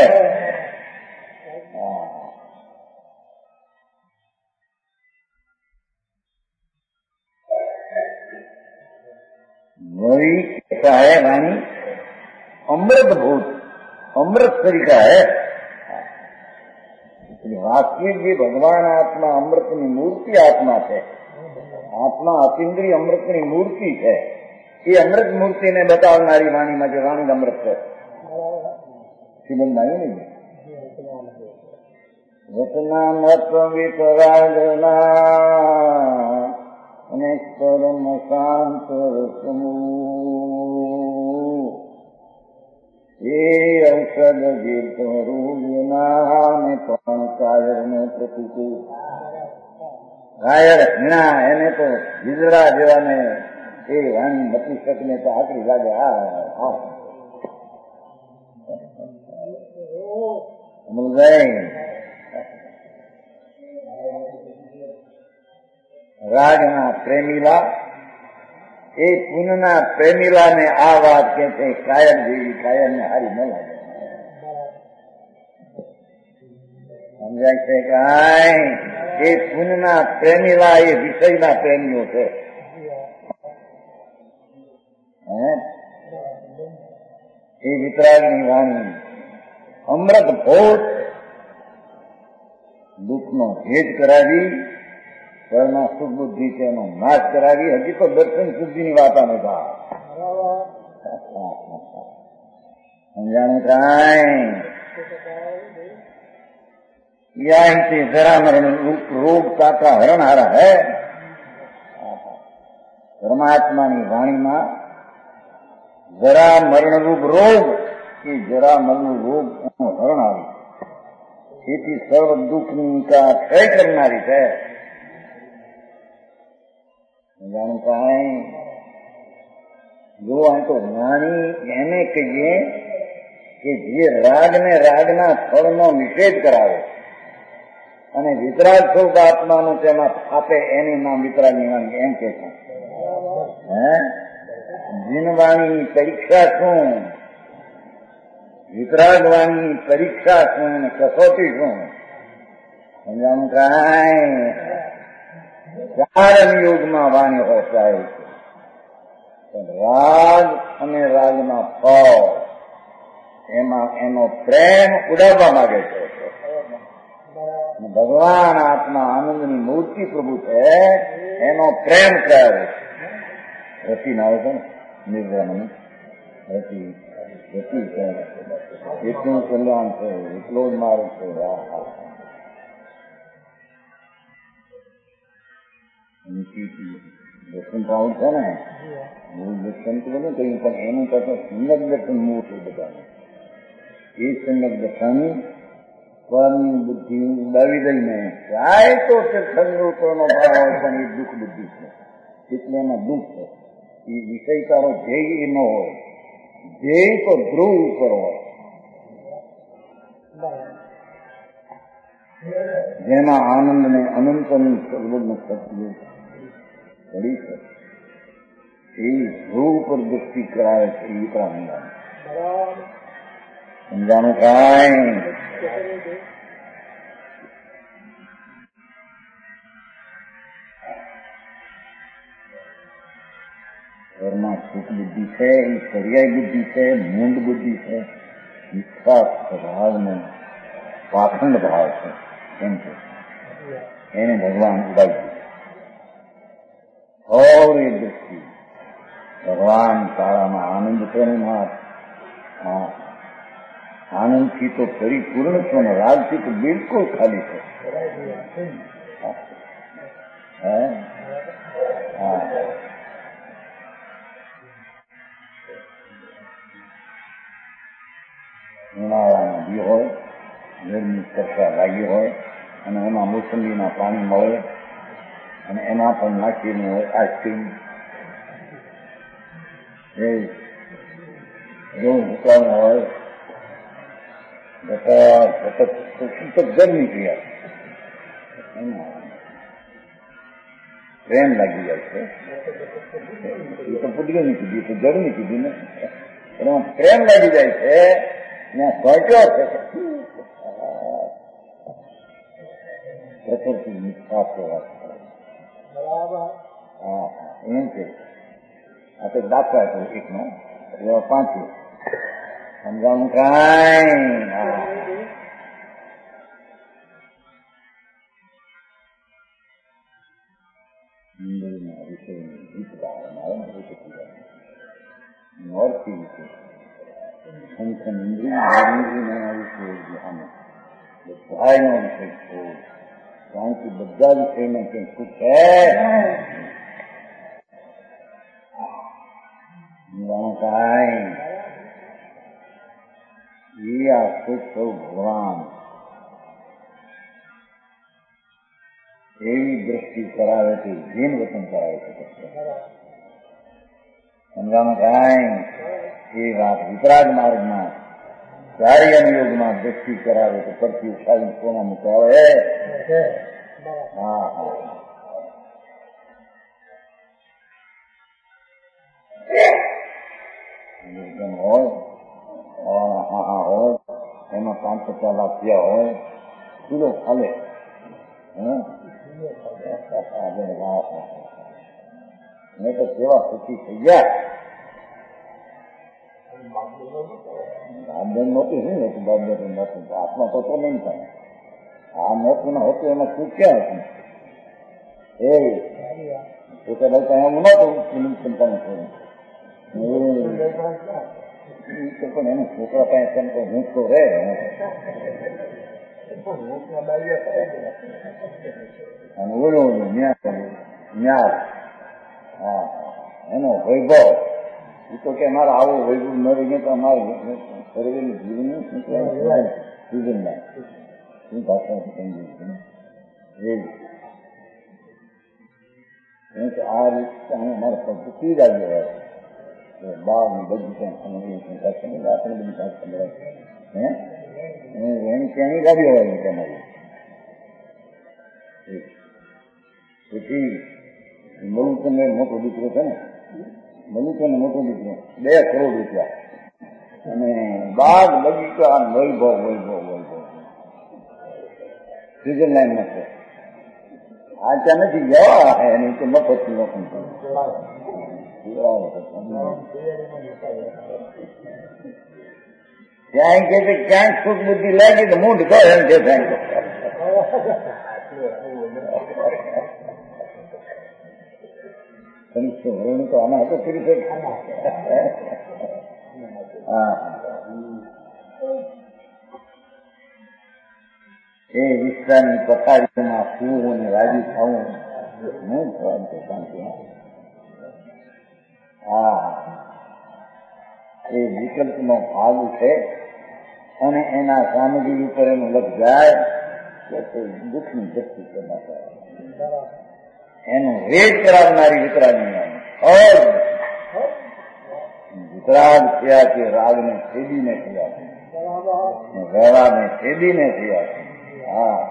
वही कैसा है वाणी? अमृत भूत, अमृत तरीका है. वास्तविक भी भगवान आत्मा अमृतની મૂર્તિ આત્મા છે. આત્મા અતિન્દ્રિય અમૃતની મૂર્તિ છે. એ અમૃત મૂર્તિને બતાવનારી વાણીમાં જે વાણી અમૃત છે શ્રીમંત આવ્યું ને વચનામૃત વિતરાગના અને સ્વરમ શાંત એ ઔષધ જીતરૂના ને પણ કાયર ને પ્રતિકૂળ કાયર હિણા એને તો હિજડા જેવાને એ વાણી બતી શકને તો આકરી લાગે. રાગના પ્રેમીલા એ પુનના પ્રેમીલા ને આ વાત કે છે કાયર જેવી કાયર ને હારી ન લાગે. સમજાય છે કાંઈ? એ પુનના પ્રેમીલા એ વિષયના પ્રેમીઓ છે. એ વિતરાગની વાણી અમૃત ભોટ દુઃખનો ભેદ કરાવી, ઘરમાં સુખ બુદ્ધિ તેનો નાશ કરાવી. હજી તો દર્શન શુદ્ધિની વાત આને થાય. સમજાણું કાંઈ? यही से जरा मरण रोग का हरण हारा है. પરમાત્માની વાણીમાં જરા મરણરૂપ રોગ એ જરા મરણ રોગ એનું હરણ આવી. તેથી સર્વ દુઃખની કા ક્ષય કરનારી છે. જાણું કાંઈ? જો આ તો વાણી એને કહીએ કે જે રાગને રાગના ફળનો નિષેધ કરાવે અને વિતરાગ સ્વરૂપ આત્માનું તેમાં આપે એની નામ વિતરાગની વાણી એમ કે છે. જીનવાણી પરીક્ષા શું, વિતરાગ વાણી પરીક્ષા શું અને કસોટી શું? સમજાણું કાંઈ? ચાર યુગમાં વાણી હોચાય છે. રાગ અને રાગના ફળ એમાં એનો પ્રેમ ઉડાવવા માંગે છે. ભગવાન આત્મા આનંદની મૂર્તિ પ્રભુ છે, એનો પ્રેમ કરે છે. રતિ ના આવે છે ને નિર્જાની રતિ ગતિ છે, એટલું કલ્યાણ છે, એટલો જ માર્ગ છે. દર્શન પાવું છે ને, મૂળ દર્શન તો બધું કહ્યું, પણ એનું કરતા સંગત દર્શન મોટું બધાને. એ સંગત દર્શન સ્વરની બુદ્ધિ ઉડાવી દઈને જાય તો સંગોતોનો ભાવ હોય, પણ એ દુઃખ બુદ્ધિ છે, એટલે એમાં દુઃખ છે. એ વિષય તારો ધ્યેય એ ન હોય, ધ્યેય તો ધ્રુવ ઉપર હોય, જેના આનંદને અનંતની સર્વજ્ઞ સત્ય પડી છે. એ ધ્રુવ ઉપર દૃષ્ટિ કરાવે છે. એ પ્રાણિયા સમજાનું કાંઈ ઘરમાં સુખ બુદ્ધિ છે, એ પર્યાય બુદ્ધિ છે, મૂંડ બુદ્ધિ છે, નિષ્કાસ ભાવનો પાખંડ ભાવ છે. એમ છે એને ભગવાન ઉડાવી દીધું. और ये दृष्टि भगवान काળામાં આનંદ છે ને માર, આનંદથી તો પરિપૂર્ણ છો ને, રાગથી તો બિલકુલ ખાલી છે. ઉનાળામાં બી હોય, ગરમી કરતા લાગી હોય, અને એમાં મોસંબીના પાણી મળે, અને એમાં પણ નાખીને હોય આઈસ્ક્રીમ, દુકાન હોય, સતત ગરમી ક્રિયા પ્રેમ લાગી જાય છે. એ તો પૂતગલની કીધી, તો ગરમી કીધી ને, એમાં પ્રેમ લાગી જાય છે. ત્યાં સોંટ્યો છે પ્રકૃતિ નિષ્ઠા વાત. એમ છે. આ તો દાખલા છે એકનો, એવા 5 સમજાવું કાંઈ. ઇન્દ્રિયના વિષયની જીત ધારણા આવે ને, એ નોર્થી વિશે સંખ્યન ઇન્દ્રિયના વિષય ધ્યાન બધાનો વિષય છે. કારણ કે બધા વિષયમાં કંઈ સુખ છે. કાંઈ એ આ સુખ સૌ ભગવાન એવી દ્રષ્ટિ કરાવે છે, જીન વચન કરાવે છે. સમજામાં કાંઈ એ વાત વિતરાગ માર્ગમાં ચાર્ય યોગમાં દ્રષ્ટિ કરાવે તો પરથી ઉઠાવીને કોના મુકાવે. હોય એમાં 5-50 લાખ થયા હોય, કિલો ખાલે મેં તો કેવા સુખી થઈ ગયા. બાપદાન નહોતું, શું હતું બાપદાન નહોતું, આત્મા તો નહીં થાય. આ નહોતું ના હોતું એમાં સુખ ક્યાં હતું? એ છોકરા ભાઈ એમ નહોતું ચિંતા પણ એનું છોકરા પાસે એમ તો હું તો રે અને ઓલો ન્યાય એનો વૈભવ. એ તો કે મારે આવો વૈભવ મળી ગયો તો અમારે શરીરનું જીવન જીવન ના શું ભાષા સમજી આ રીતે અમારે પદ્ધતિ જ આવી હોય. બાળ બગીચા આપણે બધી ભાષા સંભળાય એની ત્યાંની ગાડી હોય તમારી. પછી મલુકને મોટો દીકરો છે ને, મલુકને મોટો દીકરો 2 કરોડ રૂપિયા અને બાગ બગીચા વૈભવ સ્વિટરલેન્ડમાં છે. આ ત્યાં નથી ગયા એની તો મફત લોકો ત્યાં કે છે ક્યાંક સુખ બુદ્ધિ લાગી તો મૂંઢ કહે એમ કે તો આના હતો પૂરી થઈ. એ વિસ્તારની પથારીમાં સૂવું અને રાજી થવું નહીં થવાનું શાંતિ. હા, એ વિકલ્પનો ભાગ છે અને એના સામગ્રી ઉપર એનું લખ જાય તો દુઃખની શક્તિ પેદા કરે. એનું વેદ કરાવનારી વિતરાગની વિતરાગ થયા છે, રાગને છેદીને થયા છે, વ્યવહારને છેદીને થયા છે. હા,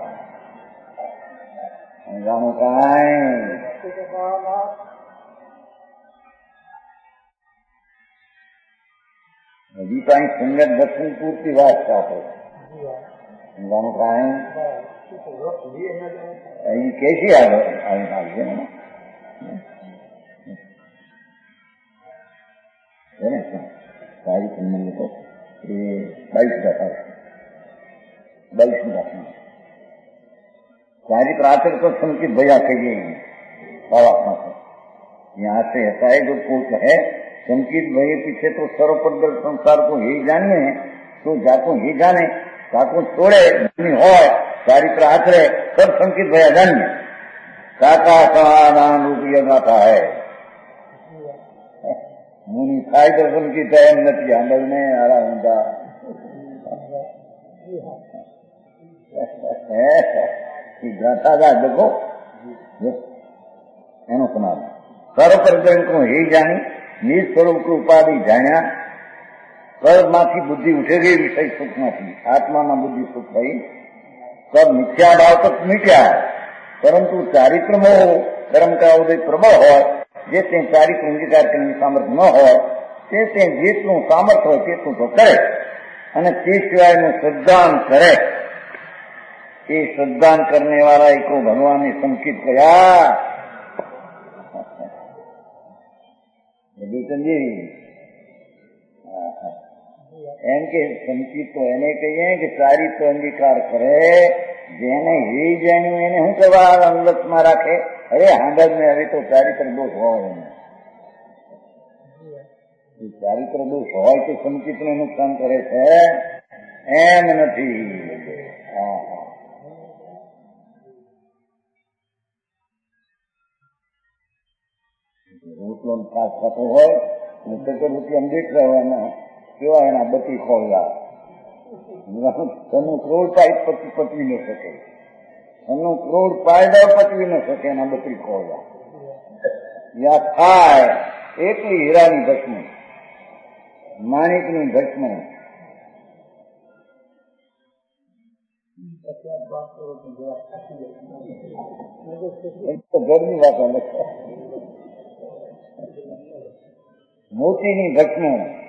જાણું કાંઈ હજી કાંઈ સંગત દર્શન પૂરતી વાત સાથે જાણું કાંઈ અહીં કેસી આગળ આવી નાખશે ને સારી સંબંધ તો એ 22 सारी प्राचर को संकित भैया कहिए बाबा यहाँ से ऐसा है जो पूछ है संकित भैया पीछे तो सर्वपद संसार को ही जानिए तो जाको ही जाने जाको छोड़े हो सारी प्राचर सब संकित भैया जानिए साका समाधान रूपी गाथा है मुनि થાય તો સંકિત એમ નથી સાંભળને આરા ઊંધા ગાથા ગા દેખો એનો સમાધાન સર્વપરિગ્રહ को ही जानी निज स्वरूप की उपाधि जाण्या कर्मમાંથી બુદ્ધિ ઉઠે ગઈ વિષય સુખમાંથી આત્મામાં બુદ્ધિ સુખ થઈ सब मिथ्या भाव तक मिट्या परंतु चारित्र में कर्म का उदय प्रबल हो जे चारित्र अंगीकार करने सामर्थ्य न हो ते जेटલું सामर्थ्य હોય તેટલું તો કરે અને તે સિવાયનું શ્રદ્ધાન કરે. ये श्रद्धान करने वाला एक को भगवान ने संकित किया. जी एम के संकित तो एने कहिए कि चारित्र अंगीकार करे जेने ही जाण्યું એને શું કરવા અંગતમાં રાખે. અરે હાંડજ ને હવે તો ચારિત્ર દોષ હોય, ચારિત્ર દોષ હોય તો સંકિત ને નુકસાન કરે છે એમ નથી. રોટલો ખાસ થતો હોય રૂપિયા દેખ રહેવાના કેવા એના બત્રી ખોળવા તનું ક્રોડ પાય પચવી ન શકે, તનું ક્રોડ પાયદા પચવી ન શકે એના બત્રી ખોળવા. યા થાય એટલી હીરાની ભસ્મ, માણિકની ભસ્મ. ઘરની વાત મોતીની ભસ્મ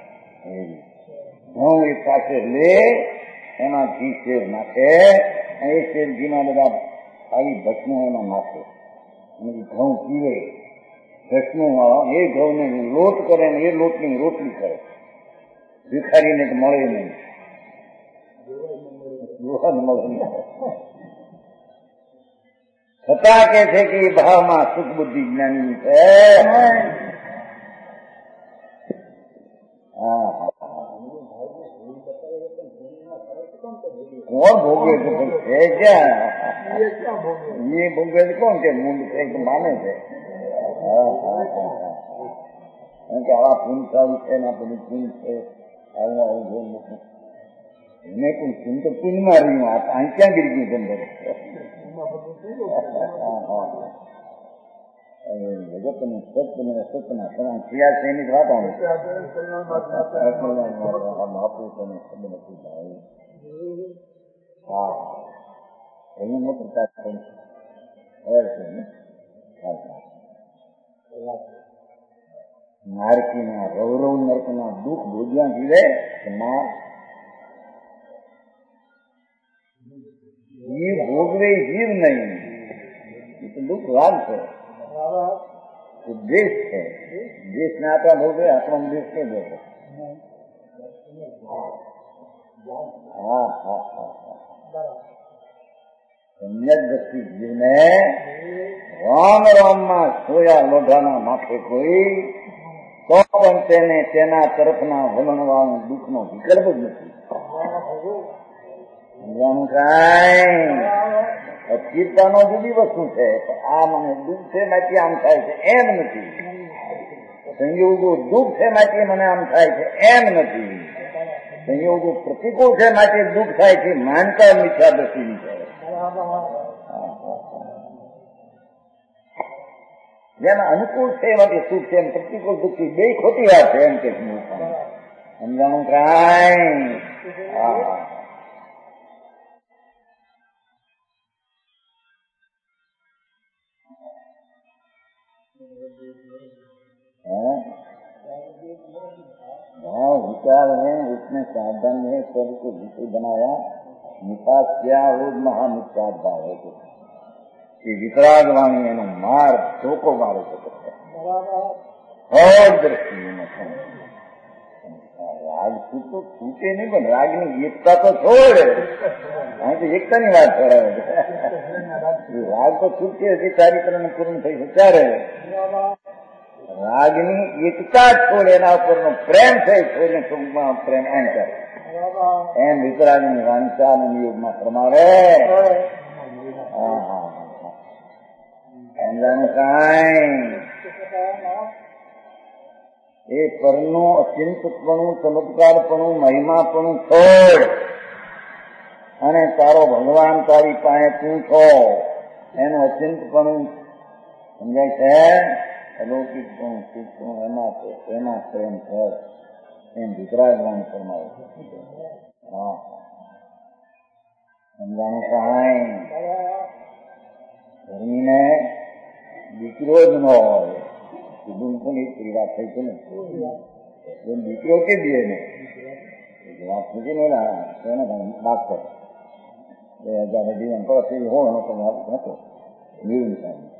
ઘઉં એક પાસે લે એમાં ઘી શેર નાખે, એ શેર ઘીમાં બધા આવી ભસ્મ એમાં નાખે અને ઘઉં પીવે. ભસ્મ એ ઘઉંને લોટ કરે ને એ લોટની રોટલી કરે. ભિખારીને તો મળે નહીં, મળે નહીં. છતાં કે છે કે એ ભાવમાં સુખ બુદ્ધિ જ્ઞાની છે. કોણ ભોગવે છે? ક્યાં એ ભોગવે છે? કોણ કે મૂળ છે માને છે કે આવા પૂન સારું છે ને આપણું પૂન છે આવું આવું એને કોઈ પૂન તો પૂનમાં રહ્યું. અહીં ક્યાં ગીરી ગયું છે? જગતનું સત્યને સત્યના સણા ક્રિયા છે એની જ વાત આવે. બાપુ તને ખબર નથી ભાઈ. હા એનું મોટું નારકીના રૌરવ નર્કના દુઃખ ભોજ્યા જીવે ના જીવ ભોગવે જીવ નહીં. એ તો દુઃખ લાગ છે, દેશ છે. દેશને આત્મા ભોગવે, આત્મા દેશ કે ભોગવે. હા હા હા સમ્યક દ્રષ્ટિ જીવને રામ રામમાં સોયા લોઢાના માથે કોઈ તો પણ તેને તેના તરફના વલણવાનું દુઃખનો વિકલ્પ જ નથી. સમજવાનું કાંઈ ચિંતાનો જુદી વસ્તુ છે. આ મને દુઃખ છે માટે આમ થાય છે એમ નથી. સંયોગો દુઃખ છે માટે મને આમ થાય છે એમ નથી. સંયોગો પ્રતિકૂળ છે માટે દુઃખ થાય છે માનતા મિથ્યા દ્રષ્ટિની છે. જેમ અનુકૂળ છે એમાંથી સુખ છે એમ પ્રતિકૂળ દુઃખી બે ખોટી વાત છે એમ કે સમજાણું કાંઈ. भाव विचार है उसमें साधन है सब को विषय बनाया निपास किया और महानिपात भाव है कि वितराग वाणी एनो मार धोको मारे सकते और दृष्टि राग तो छूटे नहीं पण राग ની એકતા તો છોડે. અહીં તો એકતાની વાત કરે. રાગ તો છૂટકે હજી કાર્યક્રમ પૂર્ણ થઈ છે ત્યારે રાગની એકતા છોડે એના ઉપરનો પ્રેમ થઈ છોડને ટૂંકમાં પ્રેમ એમ કરે એમ વિતરાગની વાંચા અને નિયોગમાં પ્રમાણે સમજાનું કાંઈ. એ પરનું અચિંતપણું ચમત્કારપણું મહિમાપણું છોડ અને તારો ભગવાન તારી પાસે તું છો એનું અચિંતપણું સમજાય છે. અલૌકિક પણ સૂક્ષ્મ એમાં પ્રેમ છે એમ વિતરાગવાન ફરમાવે છે. સમજાનું કાંઈ. ધર્મીને દીકરો જ ન હોય બિલકુલ એક વાત થઈ છે ને એમ દીકરો કે દે ને વાત થઈ છે ને એને ડાક્ટર 2000 પછી હોય હતો મેળવી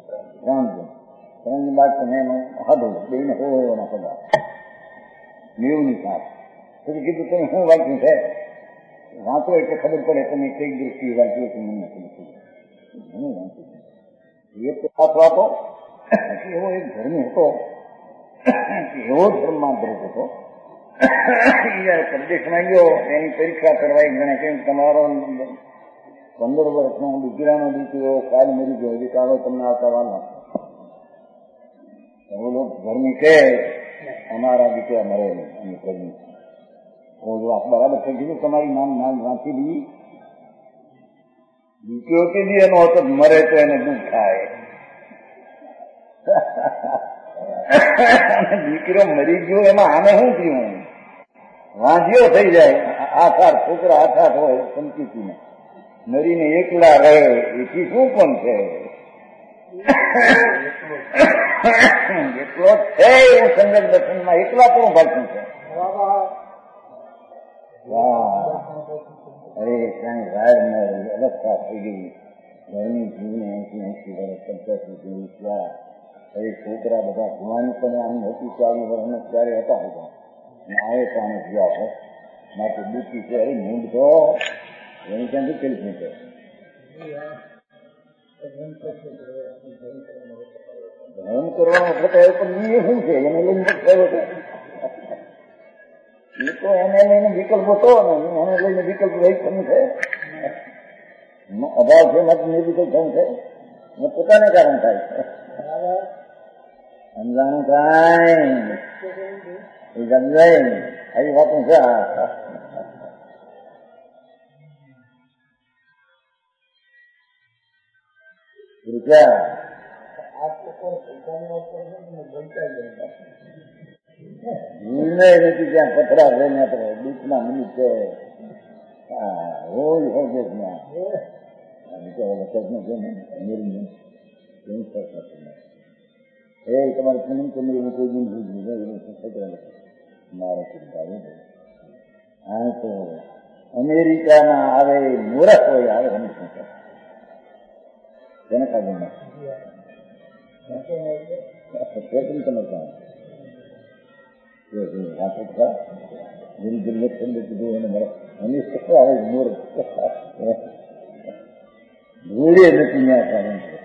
ત્રણ બાદ તમે એનું હાડું બેને હોય એના પગાર મેળવની સાથ પછી કીધું તમે શું વાંચ્યું છે વાંચો એટલે ખબર પડે તમે કઈ દૃષ્ટિએ વાંચ્યું કે મને નથી વાંચ્યું. એ તો વાત વાતો એવો એક ધર્મી હતો એવો ધર્મમાં ધ્રુવ હતો. જયારે પ્રદેશમાં ગયો એની પરીક્ષા કરવાઈ ગણે કેમ તમારો 15 વર્ષનો દીકરાનો દીકરો કાલ મરી ગયો હજી કાળો તમને આવતા વાળા એવો લોકો ધર્મી કે અમારા દીકરા મરે નહીં અને ધર્મી બરાબર થઈ ગયું તમારી નામ વાંચી દીધી દીકરો કે દી એનો હતો મરે તો એને દુઃખ થાય. દીકરો મરી ગયો એમાં આને શું થયું વાંધ્યો થઈ જાય. આઠાર છોકરા આઠાર હોય સંકીતીને મરીને એકલા રહે એથી શું પણ છે. એટલો છે એવું સંગત દર્શનમાં એકલા પણ ભાગ્યું છે. અરે ક્યાંય રાડ ન રહી અવસ્થા થઈ ગઈ ઘરની જીવને 80 વર્ષ 85 જેવી ત્યાં હવે છોકરા બધા ભુવાની પણ આની હતી 40 વર્ષ ત્યારે હતા બધા આવે પાને ગયા હોય માટે દુઃખી છે. અરે મૂંડ તો એની ક્યાંથી કેલ્ફી છે ધર્મ કરવાનો થતો પણ એ શું છે એને લઈને થયો છે. એ તો એને લઈને વિકલ્પ હતો ને એને લઈને વિકલ્પ રહી થયું છે. અભાવ છે મત નિર્વિકલ્પ થયું છે પોતાને કારણ થાય છે. સમજાણું કાંઈ એ સમજાય ને આવી વાતું છે. નિર્ણય નથી ત્યાં પથરા થઈને દુઃખના મિનિટ છે. હોય હોય તમારે પૂનમ ચંદ્ર કોઈ દિન મારે ચિંતા હા તો અમેરિકાના આવે મૂરખ હોય આવે હંમેશા તેને કાઢી નાખે તમે मेरी जरूरत समझे कીધું એને મળે એની શું આવે મૂર્ખ ભૂલે નથી ત્યાં કારણ છે.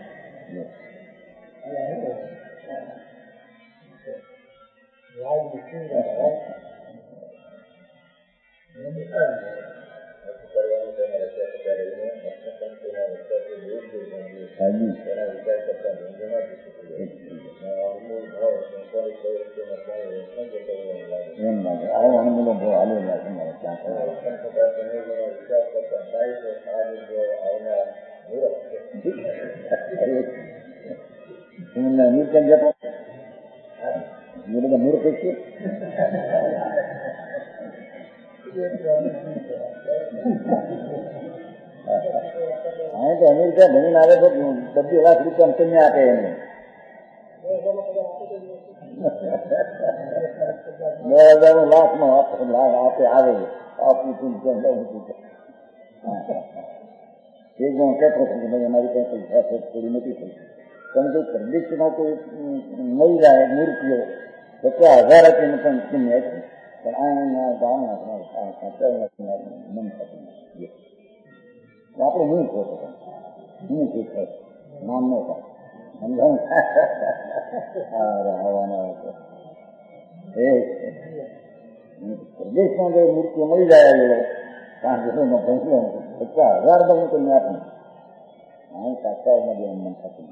મૂર્ખ છે. હા તો અમેરિકા ભણીને આવે તો 20 લાખ રૂપિયા તમને આપે એને 2000 લાખનો આપે આવે આપું એક હું કહેતો હતો કે ભાઈ અમારી પાસે પૈસા થોડી નથી થઈ પણ જો પ્રદેશમાં કોઈ મળી જાય મૂર્તિઓ તો 1000 આપીને પણ કિંમત હતી પણ આ ગામના મન થતું આપણે હું ખોટો હું શીખ નામ નો સમજાવું પ્રદેશમાં જો મૂર્તિઓ મળી જાય 50,000 બને તો મેં આપું હા કાકા બી મન થતું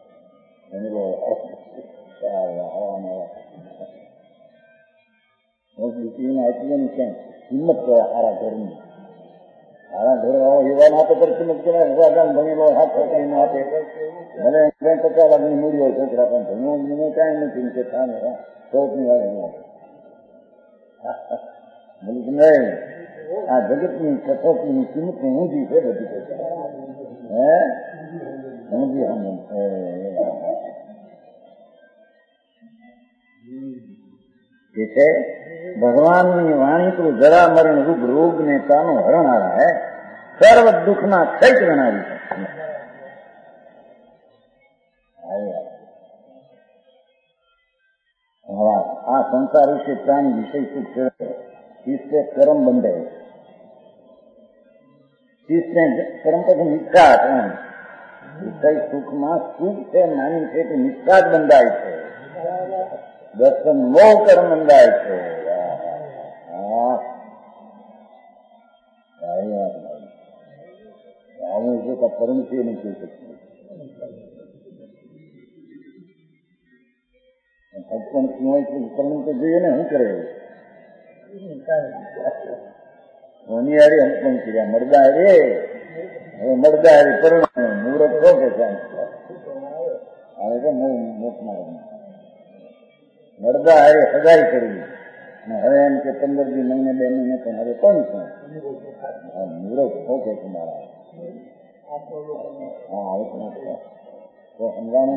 દીકરીને આપીને ક્યાં કિંમત કહેવાય સારા ઘરની સારા ઘર એવા નાતે પર કિંમત કહેવાય ભણેલો હાથ છોકરીને આપે ભલે 50 લાખની મૂડી હોય છોકરા પણ ભણવું કાંઈ નથી કે થાને સૌની વાત બોલું કે નહીં આ જગતની કસોટીની કિંમત ઊંધી છે બધી હે ઊંધી છે ભગવાનની વાણી તો જરા મરણ રૂપ રોગ ને તાનું હરણારા હે સર્વ દુઃખના ખૈત રણાવી આ સંસાર વિશે પ્રાણી વિષય સુખ છે इससे कर्म बन गए इससे कर्म પછી નિષ્કાત વિષય સુખમાં સુખ છે માની છે કે નિષ્કાત બંધાય છે દર્શન મોહ કર્મ બંધાય છે આવું છે કે પરમ છે નથી શકતું ભગવાન કર્મ તો જોઈએ ને શું કરે હોનિયારી અંકન કર્યા મરદા રે હવે મરદા હારી પરણાવે મુહૂર્ત રોકે આવે તો મોટના મરદા હારી સગાઈ કરી હવે એમ કે 15 મહિને 2 મહિને પણ હવે કોણ છે મુહૂર્ત રોકે છે મારા હા આવે તો સમજાણું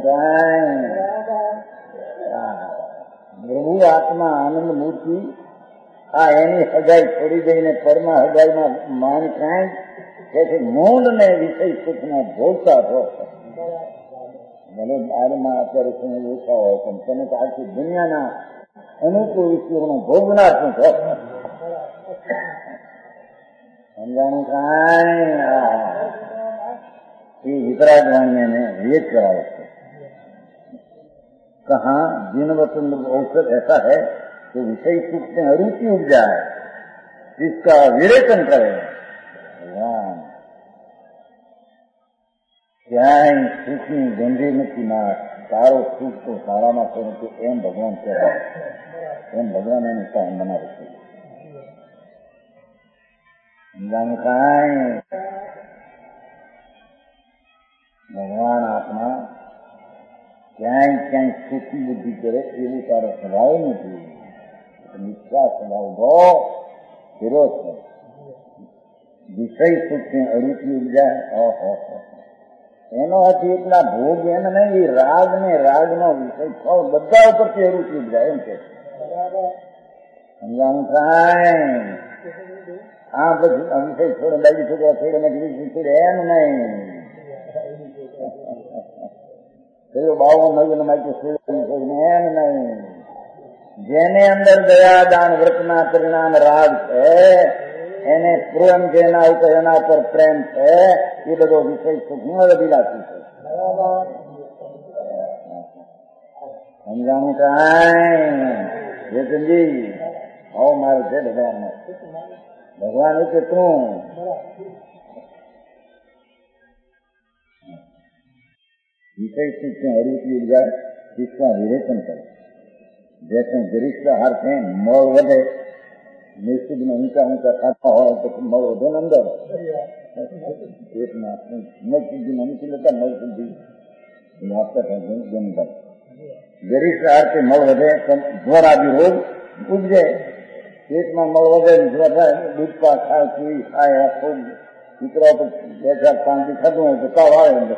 કાંઈ પ્રભુ આત્મા આનંદ મૂર્તિ આ એની હગાઈ છોડી દઈને પરમા હગાઈમાં માન કાંઈ કે છે મૂળ ને વિષય સુખના ભોગતા છો ભલે બારમાં અત્યારે સમય ઓછા હોય પણ તમે તો આખી દુનિયાના અનુકૂળ વિષયોનો ભોગનાર શું છો સમજાણું કાંઈ એ વિતરાગવાણીને વિવેક કરાવે છે कहाँ जिन वचन औषध ऐसा है तो विषय सुख से अरुचि उग जाए जिसका विवेचन करे ક્યાંય સુખની ગંભીર નથી ના તારો સુખ તો શાળામાં કરું તો એમ ભગવાન કહેવાય એમ ભગવાન એની કાંઈ બનાવે છે સમજાનું કાંઈ ભગવાન આત્મા ક્યાંય ક્યાંય સુખી બુદ્ધિ કરે એવું તારો સ્વભાવ નથી નિષ્ઠા સ્વભાવ બહુ ફેરો છે વિષય સુખની અરુચિ ઉપજાય એનો અર્થ એટલા ભોગ એને નહીં રાગ ને રાગનો વિષય બધા ઉપરથી અરુચિ ઉપજાય એમ કે સમજાણું થાય આ બધું વિષય છોડે બાજુ છોકરા છોડે ને વિષય છોડે એમ નહીં પેલો 52 નગર માટે એમ નહીં જેને અંદર દયા દાન વ્રતના પરિણામ રાગ છે એને પ્રેમ જેના ઉપર એના ઉપર પ્રેમ છે એ બધો વિષય સુખનો અભિલાષી છે સમજાણું કાંઈ એ હરિચંદજી આવો મારે છે ભગવાન ભગવાન એટલે તું વિષય से हरिपी जाए इसका विवेचन करे जैसे गरिष्ठ हार से मल વધે નિશ્ચિત में ऊंचा ऊंचा खाता हो तो मल વધે ને અંદર पेटમાં मल शुद्धि नहीं लेता मल शुद्धि आपका जनता गरिष्ठ हार से मल વધે तो ज्वर आदि रोग ઉપજે પેટમાં મળ વધે જ્વર થાય દૂધ પા ખાય પી ખાય ખૂબ દીકરા તો 2-4-5 દી ખાધું હોય તો તાવ આવે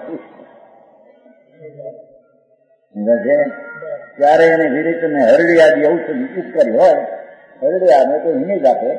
ત્યારે એને વિરેચન હરડી આદિ ઔષધિ ઉપકારી હોય હરડિયાને તો હિને જ આપે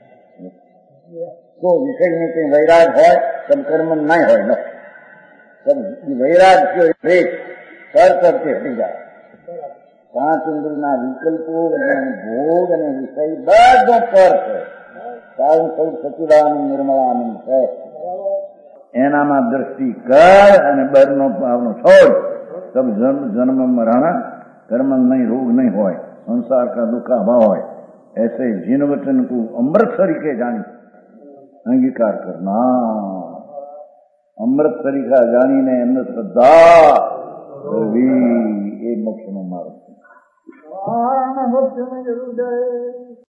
તો વિષયને કઈ વૈરાગ હોય તબ કર્મ નહીં હોય ન વૈરાગ રેત તરત તે હટી જાય 5 ઇન્દ્રિયના વિકલ્પો અને ભોગ અને વિષય બધો પર છે સારું સ્વરૂપ સચિદાનંદ નિર્મળાનંદ છે એનામાં દ્રષ્ટિ કર અને બરનો ભાવનો છોડ तब जन्म मरण कर्म नहीं रोग नहीं होय संसार का दुख अभाव होय ऐसे जिन वचन को अमृत तरीके जानी अंगीकार करना अमृत तरीका जानी ने अंदर श्रद्धा ये मोक्ष नो मार्ग